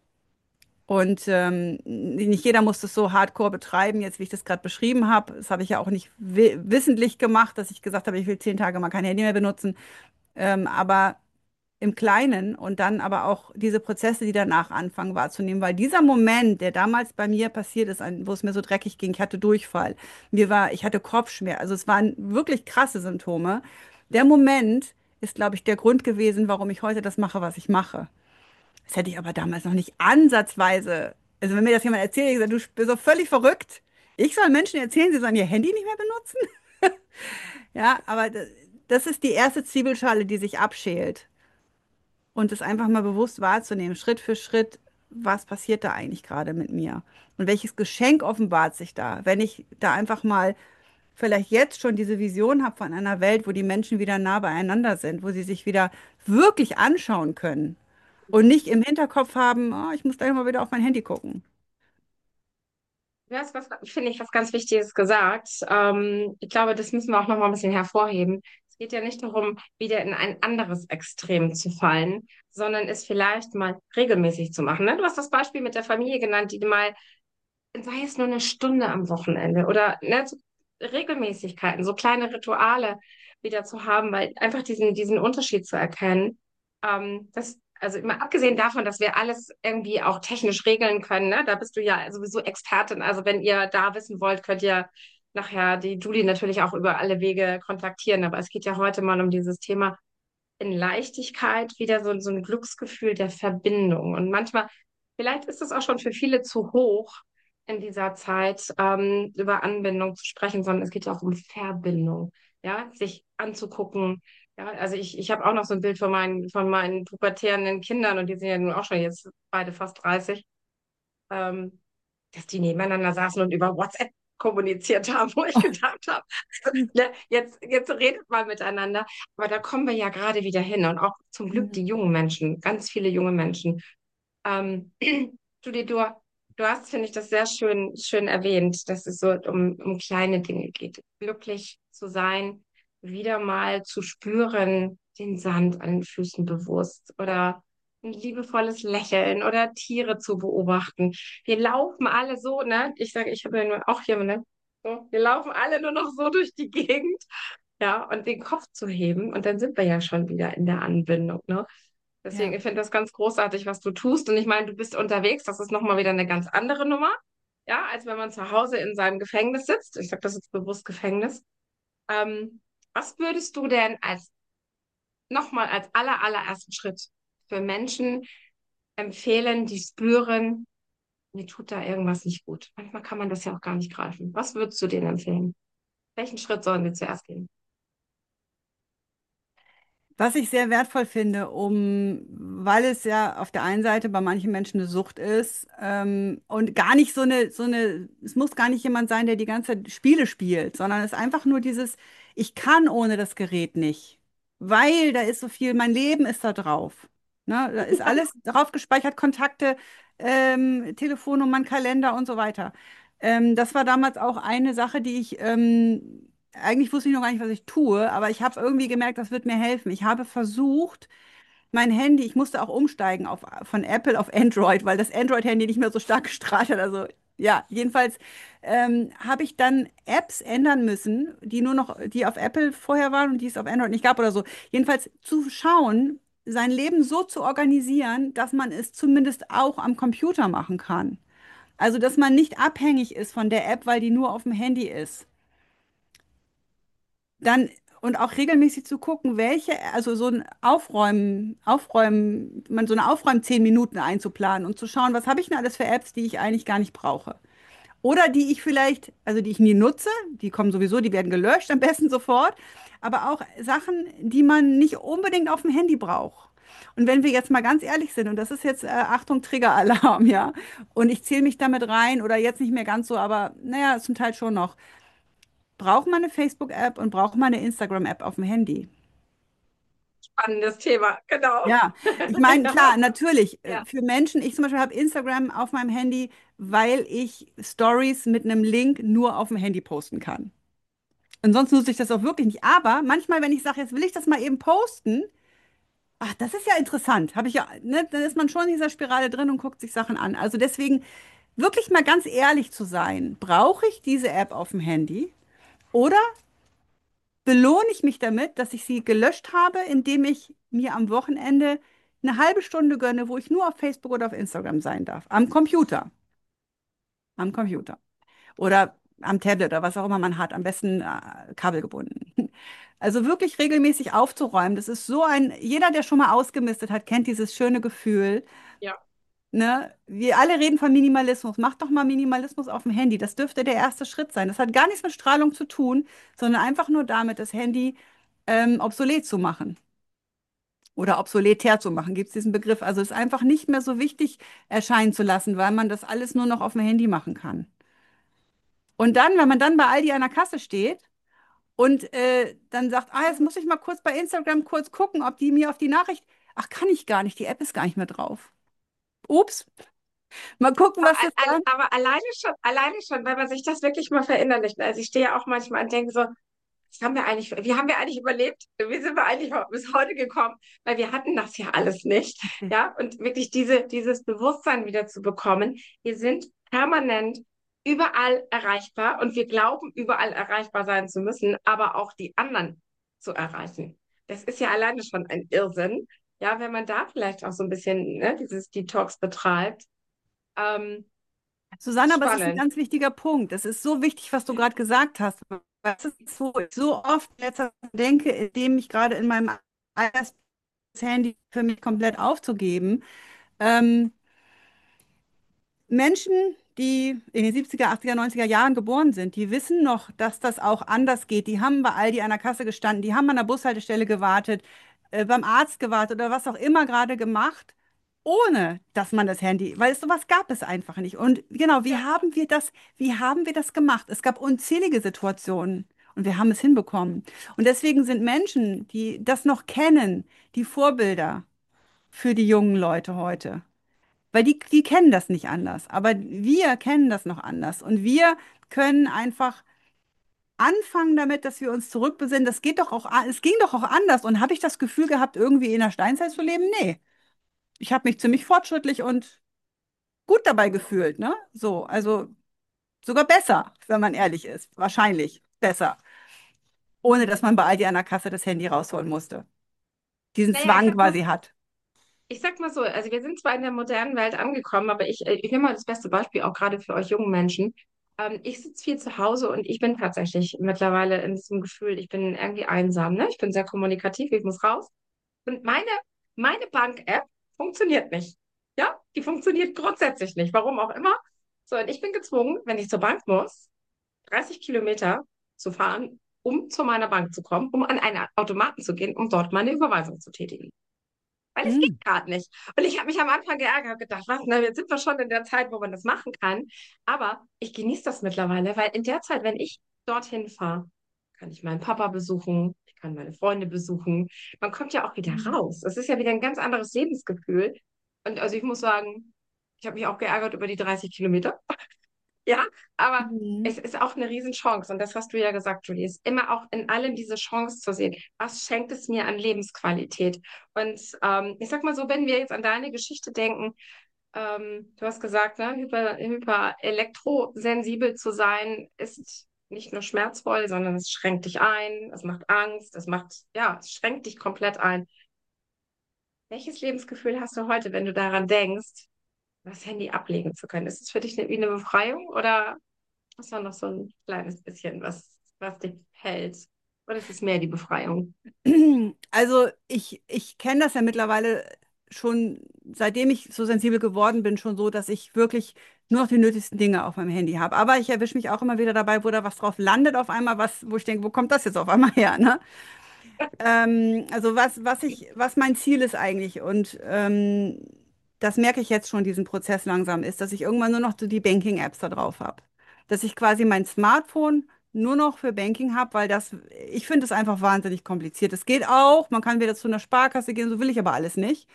Und ähm, nicht jeder muss das so hardcore betreiben, jetzt wie ich das gerade beschrieben habe. Das habe ich ja auch nicht wi wissentlich gemacht, dass ich gesagt habe, ich will zehn Tage mal kein Handy mehr benutzen. Ähm, aber im Kleinen und dann aber auch diese Prozesse, die danach anfangen wahrzunehmen, weil dieser Moment, der damals bei mir passiert ist, ein- wo es mir so dreckig ging, ich hatte Durchfall, mir war, ich hatte Kopfschmerzen, also es waren wirklich krasse Symptome. Der Moment ist, glaube ich, der Grund gewesen, warum ich heute das mache, was ich mache. Das hätte ich aber damals noch nicht ansatzweise. Also wenn mir das jemand erzählt, ich sage, du bist doch völlig verrückt. Ich soll Menschen erzählen, sie sollen ihr Handy nicht mehr benutzen? Ja, aber das, das ist die erste Zwiebelschale, die sich abschält. Und es einfach mal bewusst wahrzunehmen, Schritt für Schritt, was passiert da eigentlich gerade mit mir? Und welches Geschenk offenbart sich da? Wenn ich da einfach mal vielleicht jetzt schon diese Vision habe von einer Welt, wo die Menschen wieder nah beieinander sind, wo sie sich wieder wirklich anschauen können und nicht im Hinterkopf haben, oh, ich muss gleich mal wieder auf mein Handy gucken.
Du hast was, finde ich, was ganz Wichtiges gesagt. Ähm, ich glaube, das müssen wir auch noch mal ein bisschen hervorheben. Es geht ja nicht darum, wieder in ein anderes Extrem zu fallen, sondern es vielleicht mal regelmäßig zu machen. Ne? Du hast das Beispiel mit der Familie genannt, die mal, sei es nur eine Stunde am Wochenende oder ne, Regelmäßigkeiten, so kleine Rituale wieder zu haben, weil einfach diesen, diesen Unterschied zu erkennen. Ähm, das, also mal abgesehen davon, dass wir alles irgendwie auch technisch regeln können, ne? Da bist du ja sowieso Expertin. Also wenn ihr da wissen wollt, könnt ihr nachher die Julie natürlich auch über alle Wege kontaktieren. Aber es geht ja heute mal um dieses Thema in Leichtigkeit, wieder so, so ein Glücksgefühl der Verbindung. Und manchmal, vielleicht ist es auch schon für viele zu hoch in dieser Zeit, ähm, über Anbindung zu sprechen, sondern es geht ja auch um Verbindung, ja, sich anzugucken. Ja, also ich, ich habe auch noch so ein Bild von meinen, von meinen pubertierenden Kindern und die sind ja nun auch schon jetzt beide fast dreißig, ähm, dass die nebeneinander saßen und über WhatsApp kommuniziert haben, wo ich gedacht habe, ne, jetzt, jetzt redet mal miteinander. Aber da kommen wir ja gerade wieder hin und auch zum Glück die
Mhm.
jungen Menschen, ganz viele junge Menschen. Ähm, Julie, du, du hast, finde ich, das sehr schön, schön erwähnt, dass es so um, um kleine Dinge geht. Glücklich zu sein, wieder mal zu spüren, den Sand an den Füßen bewusst oder ein liebevolles Lächeln oder Tiere zu beobachten. Wir laufen alle so, ne? Ich sage, ich habe ja nur auch hier, ne? So, wir laufen alle nur noch so durch die Gegend, ja, und den Kopf zu heben und dann sind wir ja schon wieder in der Anbindung, ne? Deswegen,
Ja.
ich finde das ganz großartig, was du tust. Und ich meine, du bist unterwegs, das ist nochmal wieder eine ganz andere Nummer, ja, als wenn man zu Hause in seinem Gefängnis sitzt. Ich sage das jetzt bewusst Gefängnis. Ähm, was würdest du denn als nochmal als aller, allerersten Schritt für Menschen empfehlen, die spüren, mir tut da irgendwas nicht gut? Manchmal kann man das ja auch gar nicht greifen. Was würdest du denen empfehlen? Welchen Schritt sollen wir zuerst gehen?
Was ich sehr wertvoll finde, um, weil es ja auf der einen Seite bei manchen Menschen eine Sucht ist, ähm, und gar nicht so eine, so eine, es muss gar nicht jemand sein, der die ganze Zeit Spiele spielt, sondern es ist einfach nur dieses, ich kann ohne das Gerät nicht, weil da ist so viel, mein Leben ist da drauf. Ne? Da ist alles drauf gespeichert, Kontakte, ähm, Telefonnummern, Kalender und so weiter. Ähm, das war damals auch eine Sache, die ich, ähm, eigentlich wusste ich noch gar nicht, was ich tue, aber ich habe irgendwie gemerkt, das wird mir helfen. Ich habe versucht, mein Handy, ich musste auch umsteigen auf, von Apple auf Android, weil das Android-Handy nicht mehr so stark gestrahlt hat. Also ja, jedenfalls ähm, habe ich dann Apps ändern müssen, die nur noch, die auf Apple vorher waren und die es auf Android nicht gab oder so. Jedenfalls zu schauen, sein Leben so zu organisieren, dass man es zumindest auch am Computer machen kann. Also, dass man nicht abhängig ist von der App, weil die nur auf dem Handy ist. Dann und auch regelmäßig zu gucken, welche, also so ein Aufräumen, Aufräumen, man so eine Aufräumen zehn Minuten einzuplanen und zu schauen, was habe ich denn alles für Apps, die ich eigentlich gar nicht brauche. Oder die ich vielleicht, also die ich nie nutze, die kommen sowieso, die werden gelöscht, am besten sofort, aber auch Sachen, die man nicht unbedingt auf dem Handy braucht. Und wenn wir jetzt mal ganz ehrlich sind, und das ist jetzt, äh, Achtung, Triggeralarm, ja, und ich zähle mich damit rein oder jetzt nicht mehr ganz so, aber naja, zum Teil schon noch. Braucht man eine Facebook-App und braucht man eine Instagram-App auf dem Handy?
Spannendes Thema, genau.
Ja, ich meine,
Ja,
klar, natürlich, äh,
ja.
für Menschen, ich zum Beispiel habe Instagram auf meinem Handy, weil ich Stories mit einem Link nur auf dem Handy posten kann. Ansonsten nutze ich das auch wirklich nicht. Aber manchmal, wenn ich sage, jetzt will ich das mal eben posten, ach, das ist ja interessant, habe ich ja, ne, dann ist man schon in dieser Spirale drin und guckt sich Sachen an. Also deswegen wirklich mal ganz ehrlich zu sein, brauche ich diese App auf dem Handy? Oder belohne ich mich damit, dass ich sie gelöscht habe, indem ich mir am Wochenende eine halbe Stunde gönne, wo ich nur auf Facebook oder auf Instagram sein darf. Am Computer. Am Computer. Oder am Tablet oder was auch immer man hat. Am besten äh, kabelgebunden. Also wirklich regelmäßig aufzuräumen. Das ist so ein, jeder, der schon mal ausgemistet hat, kennt dieses schöne Gefühl.
Ja.
Ne? Wir alle reden von Minimalismus. Mach doch mal Minimalismus auf dem Handy. Das dürfte der erste Schritt sein. Das hat gar nichts mit Strahlung zu tun, sondern einfach nur damit, das Handy ähm, obsolet zu machen oder obsoletär zu machen. Gibt es diesen Begriff? Also es einfach nicht mehr so wichtig erscheinen zu lassen, weil man das alles nur noch auf dem Handy machen kann. Und dann, wenn man dann bei Aldi an der Kasse steht und äh, dann sagt, ah, jetzt muss ich mal kurz bei Instagram kurz gucken, ob die mir auf die Nachricht, ach, kann ich gar nicht, die App ist gar nicht mehr drauf. Ups, mal gucken,
Aber,
was das
al-
dann.
aber alleine schon, alleine schon, weil man sich das wirklich mal verinnerlicht. Also ich stehe ja auch manchmal und denke so, was haben wir eigentlich, wie haben wir eigentlich überlebt? Wie sind wir eigentlich bis heute gekommen? Weil wir hatten das ja alles nicht. Ja, und wirklich diese, dieses Bewusstsein wieder zu bekommen. Wir sind permanent überall erreichbar und wir glauben, überall erreichbar sein zu müssen, aber auch die anderen zu erreichen. Das ist ja alleine schon ein Irrsinn. Ja, wenn man da vielleicht auch so ein bisschen, ne, dieses Detox betreibt. Ähm,
Susanne, aber es ist ein
spannend.
ganz wichtiger Punkt. Es ist so wichtig, was du gerade gesagt hast. Das ist, wo ich so oft in letzter Zeit denke, indem ich gerade in meinem Alter das Handy für mich komplett aufzugeben. Ähm, Menschen, die in den siebziger, achtziger, neunziger Jahren geboren sind, die wissen noch, dass das auch anders geht. Die haben bei Aldi an der Kasse gestanden, die haben an der Bushaltestelle gewartet, äh, beim Arzt gewartet oder was auch immer gerade gemacht, ohne dass man das Handy, weil es sowas gab es einfach nicht. Und genau, wie
Ja.
haben wir das, wie haben wir das gemacht? Es gab unzählige Situationen und wir haben es hinbekommen. Und deswegen sind Menschen, die das noch kennen, die Vorbilder für die jungen Leute heute. Weil die, die kennen das nicht anders. Aber wir kennen das noch anders. Und wir können einfach anfangen damit, dass wir uns zurückbesinnen. Das geht doch auch, a- es ging doch auch anders. Und habe ich das Gefühl gehabt, irgendwie in der Steinzeit zu leben? Nee. Ich habe mich ziemlich fortschrittlich und gut dabei gefühlt, ne? So, also sogar besser, wenn man ehrlich ist. Wahrscheinlich besser. Ohne dass man bei Aldi an der Kasse das Handy rausholen musste. Diesen
Naja, ich
Zwang
sag mal,
quasi hat.
ich sag mal so, also wir sind zwar in der modernen Welt angekommen, aber ich, äh, ich nehme mal das beste Beispiel, auch gerade für euch jungen Menschen. Ähm, ich sitze viel zu Hause und ich bin tatsächlich mittlerweile in diesem Gefühl, ich bin irgendwie einsam, ne? Ich bin sehr kommunikativ, ich muss raus. Und meine, meine Bank-App funktioniert nicht. Ja, die funktioniert grundsätzlich nicht, warum auch immer. So, und ich bin gezwungen, wenn ich zur Bank muss, dreißig Kilometer zu fahren, um zu meiner Bank zu kommen, um an einen Automaten zu gehen, um dort meine Überweisung zu tätigen. Weil es
Hm.
geht gerade nicht. Und ich habe mich am Anfang geärgert, habe gedacht, was, na, jetzt sind wir schon in der Zeit, wo man das machen kann. Aber ich genieße das mittlerweile, weil in der Zeit, wenn ich dorthin fahre, kann ich meinen Papa besuchen, ich kann meine Freunde besuchen. Man kommt ja auch wieder raus. Es ist ja wieder ein ganz anderes Lebensgefühl. Und also ich muss sagen, ich habe mich auch geärgert über die dreißig Kilometer. Ja, aber
Mhm.
es ist auch eine Riesenchance. Und das hast du ja gesagt, Julie, ist immer auch in allem diese Chance zu sehen. Was schenkt es mir an Lebensqualität? Und ähm, ich sag mal so, wenn wir jetzt an deine Geschichte denken, ähm, du hast gesagt, ne, hyper, hyper elektrosensibel zu sein, ist nicht nur schmerzvoll, sondern es schränkt dich ein, es macht Angst, es macht, ja, es schränkt dich komplett ein. Welches Lebensgefühl hast du heute, wenn du daran denkst, das Handy ablegen zu können? Ist es für dich eine, wie eine Befreiung oder ist da noch so ein kleines bisschen, was, was dich hält? Oder ist es mehr die Befreiung?
Also ich, ich kenne das ja mittlerweile schon, seitdem ich so sensibel geworden bin, schon so, dass ich wirklich nur noch die nötigsten Dinge auf meinem Handy habe. Aber ich erwische mich auch immer wieder dabei, wo da was drauf landet auf einmal, was, wo ich denke, wo kommt das jetzt auf einmal her, ne? Ähm, also was, was ich, was mein Ziel ist eigentlich und ähm, das merke ich jetzt schon, diesen Prozess langsam ist, dass ich irgendwann nur noch so die Banking-Apps da drauf habe. Dass ich quasi mein Smartphone nur noch für Banking habe, weil das, ich finde es einfach wahnsinnig kompliziert. Es geht auch, man kann wieder zu einer Sparkasse gehen, so will ich aber alles nicht.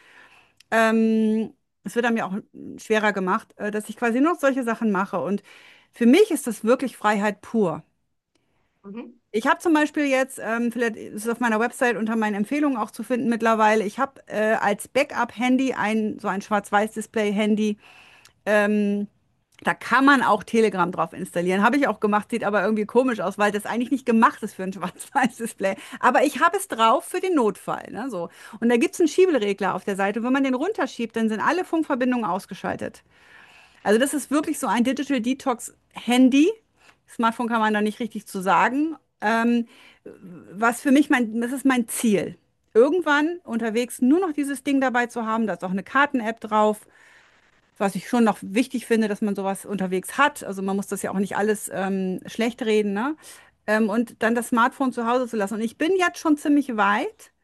Ähm, Es wird einem ja auch schwerer gemacht, äh, dass ich quasi nur noch solche Sachen mache. Und für mich ist das wirklich Freiheit pur.
Mhm.
Ich habe zum Beispiel jetzt, ähm, vielleicht ist es auf meiner Website unter meinen Empfehlungen auch zu finden mittlerweile, ich habe äh, als Backup-Handy ein, so ein Schwarz-Weiß-Display-Handy. Ähm, Da kann man auch Telegram drauf installieren. Habe ich auch gemacht, sieht aber irgendwie komisch aus, weil das eigentlich nicht gemacht ist für ein Schwarz-Weiß-Display. Aber ich habe es drauf für den Notfall. Ne, so. Und da gibt es einen Schieberegler auf der Seite. Und wenn man den runterschiebt, dann sind alle Funkverbindungen ausgeschaltet. Also das ist wirklich so ein Digital Detox Handy. Smartphone kann man da nicht richtig zu sagen. Ähm, Was für mich mein, das ist mein Ziel. Irgendwann unterwegs nur noch dieses Ding dabei zu haben. Da ist auch eine Karten-App drauf, was ich schon noch wichtig finde, dass man sowas unterwegs hat. Also man muss das ja auch nicht alles ähm, schlecht reden, ne? Ähm, und dann das Smartphone zu Hause zu lassen. Und ich bin jetzt schon ziemlich weit,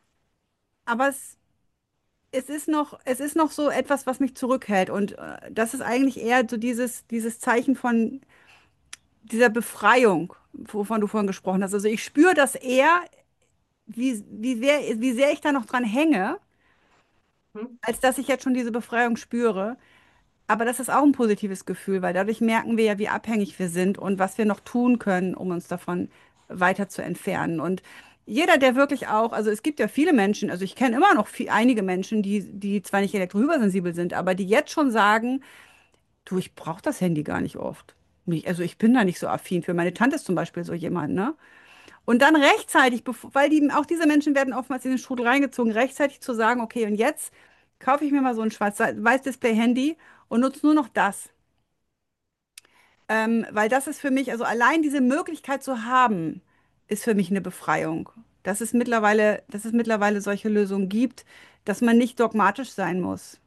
aber es es ist noch, es ist noch so etwas, was mich zurückhält. Und äh, das ist eigentlich eher so dieses, dieses Zeichen von dieser Befreiung, wovon du vorhin gesprochen hast. Also ich spüre das eher, wie, wie sehr, wie sehr ich da noch dran hänge,
Mhm.
als dass ich jetzt schon diese Befreiung spüre. Aber das ist auch ein positives Gefühl, weil dadurch merken wir ja, wie abhängig wir sind und was wir noch tun können, um uns davon weiter zu entfernen. Und jeder, der wirklich auch, also es gibt ja viele Menschen, also ich kenne immer noch viel, einige Menschen, die, die zwar nicht elektrohypersensibel sind, aber die jetzt schon sagen, du, ich brauche das Handy gar nicht oft. mich, also ich bin da nicht so affin für. Meine Tante ist zum Beispiel so jemand, ne? Und dann rechtzeitig, bevor, weil die, auch diese Menschen werden oftmals in den Strudel reingezogen, rechtzeitig zu sagen, okay, und jetzt kaufe ich mir mal so ein Schwarz-Weiß-Display-Handy und nutze nur noch das. Ähm, weil das ist für mich, also allein diese Möglichkeit zu haben, ist für mich eine Befreiung. Dass es mittlerweile, dass es mittlerweile solche Lösungen gibt, dass man nicht dogmatisch sein muss.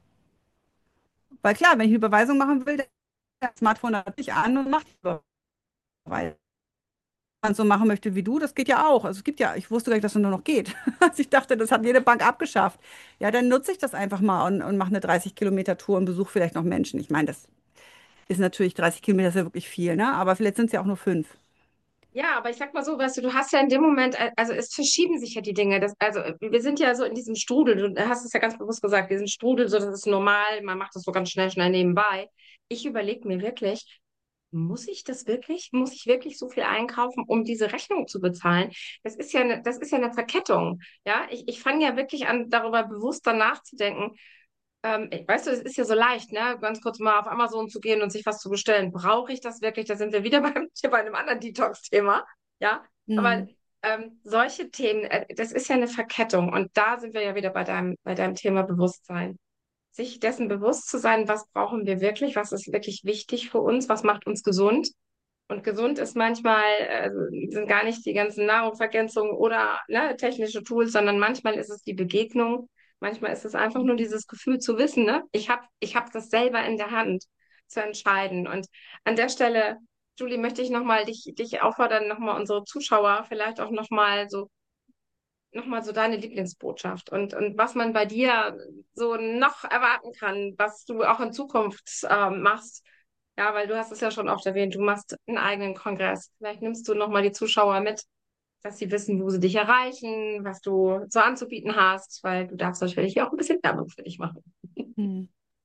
Weil klar, wenn ich eine Überweisung machen will, das Smartphone natürlich an und macht die Überweisung. Man so machen möchte wie du, das geht ja auch. Also es gibt ja, ich wusste gar nicht, dass es nur noch geht. Also ich dachte, das hat jede Bank abgeschafft. Ja, dann nutze ich das einfach mal und, und mache eine dreißig Kilometer Tour und besuche vielleicht noch Menschen. Ich meine, das ist natürlich dreißig Kilometer ist ja wirklich viel, ne? Aber vielleicht sind es ja auch nur fünf.
Ja, aber ich sag mal so, weißt du, du hast ja in dem Moment, äh, also es verschieben sich ja die Dinge. Das, also wir sind ja so in diesem Strudel, du hast es ja ganz bewusst gesagt, diesen Strudel, so das ist normal, man macht das so ganz schnell, schnell nebenbei. Ich überlege mir wirklich, muss ich das wirklich? Muss ich wirklich so viel einkaufen, um diese Rechnung zu bezahlen? Das ist ja eine, das ist ja eine Verkettung. Ja, ich, ich fange ja wirklich an, darüber bewusster nachzudenken. Ähm, weißt du, es ist ja so leicht, ne? Ganz kurz mal auf Amazon zu gehen und sich was zu bestellen. Brauche ich das wirklich? Da sind wir wieder beim, hier bei einem anderen Detox-Thema. Ja, aber
Hm.
ähm, solche Themen, äh, das ist ja eine Verkettung. Und da sind wir ja wieder bei deinem, bei deinem Thema Bewusstsein. Sich dessen bewusst zu sein, was brauchen wir wirklich? Was ist wirklich wichtig für uns? Was macht uns gesund? Und gesund ist manchmal, äh, sind gar nicht die ganzen Nahrungsergänzungen oder ne, technische Tools, sondern manchmal ist es die Begegnung. Manchmal ist es einfach nur dieses Gefühl zu wissen, ne? Ich habe ich hab das selber in der Hand zu entscheiden. Und an der Stelle, Julie, möchte ich nochmal dich, dich auffordern, nochmal unsere Zuschauer vielleicht auch nochmal so, noch mal so deine Lieblingsbotschaft und, und was man bei dir so noch erwarten kann, was du auch in Zukunft ähm, machst. Ja, weil du hast es ja schon oft erwähnt, du machst einen eigenen Kongress. Vielleicht nimmst du nochmal die Zuschauer mit, dass sie wissen, wo sie dich erreichen, was du so anzubieten hast, weil du darfst natürlich auch ein bisschen Werbung für dich machen.
Hm.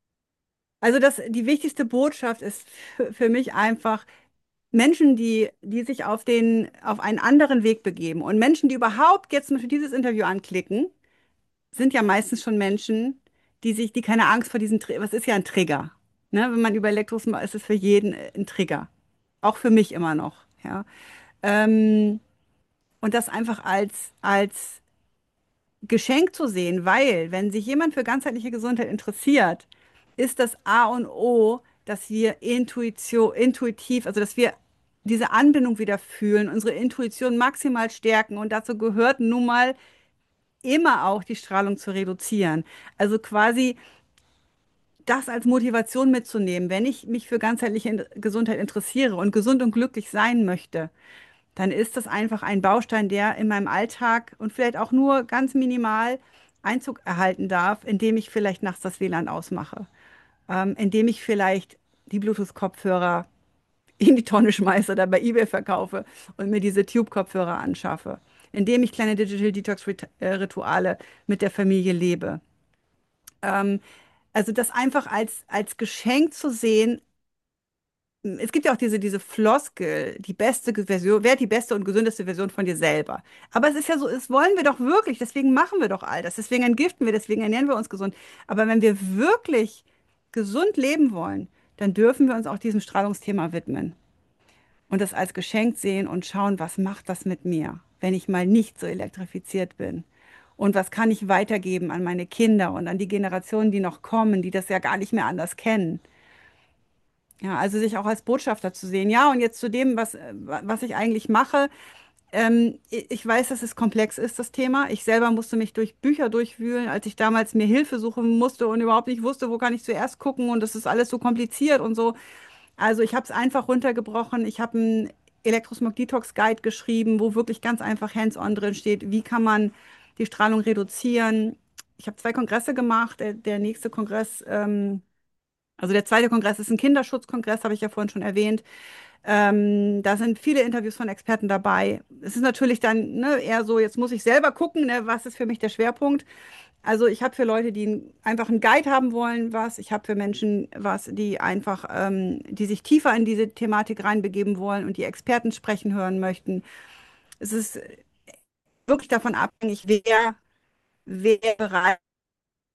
Also das, die wichtigste Botschaft ist für, für mich einfach Menschen, die, die sich auf den, auf einen anderen Weg begeben und Menschen, die überhaupt jetzt zum Beispiel dieses Interview anklicken, sind ja meistens schon Menschen, die sich, die keine Angst vor diesem, Tri- was ist ja ein Trigger. Ne? Wenn man über Elektros macht, ist es für jeden äh, ein Trigger. Auch für mich immer noch. Ja? Ähm, und das einfach als, als Geschenk zu sehen, weil wenn sich jemand für ganzheitliche Gesundheit interessiert, ist das A und O, dass wir Intuition, intuitiv, also dass wir diese Anbindung wieder fühlen, unsere Intuition maximal stärken. Und dazu gehört nun mal immer auch die Strahlung zu reduzieren. Also quasi das als Motivation mitzunehmen, wenn ich mich für ganzheitliche In- Gesundheit interessiere und gesund und glücklich sein möchte, dann ist das einfach ein Baustein, der in meinem Alltag und vielleicht auch nur ganz minimal Einzug erhalten darf, indem ich vielleicht nachts das W L A N ausmache, ähm, indem ich vielleicht die Bluetooth-Kopfhörer in die Tonne schmeiße oder bei eBay verkaufe und mir diese Tube-Kopfhörer anschaffe, indem ich kleine Digital Detox-Rituale mit der Familie lebe. Ähm, also das einfach als, als Geschenk zu sehen, es gibt ja auch diese, diese Floskel, die beste Version, wer die beste und gesündeste Version von dir selber. Aber es ist ja so, das wollen wir doch wirklich, deswegen machen wir doch all das, deswegen entgiften wir, deswegen ernähren wir uns gesund. Aber wenn wir wirklich gesund leben wollen, dann dürfen wir uns auch diesem Strahlungsthema widmen und das als Geschenk sehen und schauen, was macht das mit mir, wenn ich mal nicht so elektrifiziert bin. Und was kann ich weitergeben an meine Kinder und an die Generationen, die noch kommen, die das ja gar nicht mehr anders kennen. Ja, also sich auch als Botschafter zu sehen. Ja, und jetzt zu dem, was, äh, was ich eigentlich mache. Ähm, ich ich weiß, dass es komplex ist, das Thema. Ich selber musste mich durch Bücher durchwühlen, als ich damals mir Hilfe suchen musste und überhaupt nicht wusste, wo kann ich zuerst gucken und das ist alles so kompliziert und so. Also ich habe es einfach runtergebrochen. Ich habe einen Elektrosmog Detox Guide geschrieben, wo wirklich ganz einfach hands-on drin steht, wie kann man die Strahlung reduzieren. Ich habe zwei Kongresse gemacht. Der, der nächste Kongress, ähm, also der zweite Kongress ist ein Kinderschutzkongress, habe ich ja vorhin schon erwähnt. Ähm, da sind viele Interviews von Experten dabei. Es ist natürlich dann ne, eher so, jetzt muss ich selber gucken, ne, was ist für mich der Schwerpunkt. Also ich habe für Leute, die n- einfach einen Guide haben wollen, was. Ich habe für Menschen was, die einfach, ähm, die sich tiefer in diese Thematik reinbegeben wollen und die Experten sprechen hören möchten. Es ist wirklich davon abhängig, wer, wer bereit,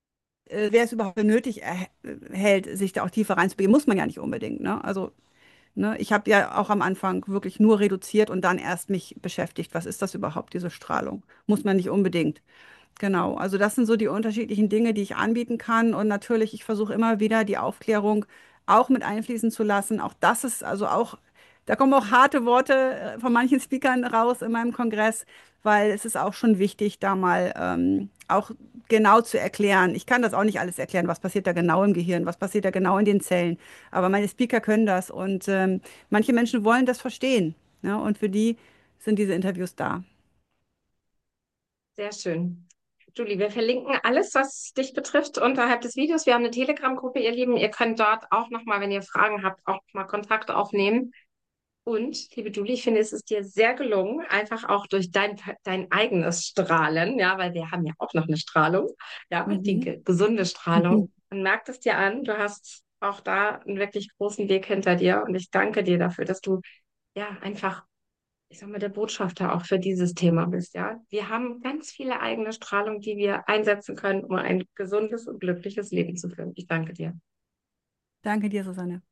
äh, wer es überhaupt für nötig erhält, sich da auch tiefer reinzubegeben. Muss man ja nicht unbedingt, ne? Also Ne? Ich habe ja auch am Anfang wirklich nur reduziert und dann erst mich beschäftigt. Was ist das überhaupt, diese Strahlung? Muss man nicht unbedingt. Genau, also das sind so die unterschiedlichen Dinge, die ich anbieten kann. Und natürlich, ich versuche immer wieder die Aufklärung auch mit einfließen zu lassen. Auch das ist also auch, da kommen auch harte Worte äh, von manchen Speakern raus in meinem Kongress, weil es ist auch schon wichtig, da mal ähm, auch genau zu erklären. Ich kann das auch nicht alles erklären, was passiert da genau im Gehirn, was passiert da genau in den Zellen. Aber meine Speaker können das und ähm, manche Menschen wollen das verstehen. Ne? Und für die sind diese Interviews da.
Sehr schön. Julie, wir verlinken alles, was dich betrifft, unterhalb des Videos. Wir haben eine Telegram-Gruppe, ihr Lieben. Ihr könnt dort auch nochmal, wenn ihr Fragen habt, auch mal Kontakt aufnehmen. Und, liebe Julie, ich finde, es ist dir sehr gelungen, einfach auch durch dein, dein eigenes Strahlen, ja, weil wir haben ja auch noch eine Strahlung, ja, die
Mhm.
ge- gesunde Strahlung. Man merkt es dir an, du hast auch da einen wirklich großen Weg hinter dir. Und ich danke dir dafür, dass du ja einfach, ich sag mal, der Botschafter auch für dieses Thema bist, ja. Wir haben ganz viele eigene Strahlung, die wir einsetzen können, um ein gesundes und glückliches Leben zu führen. Ich danke dir.
Danke dir, Susanne.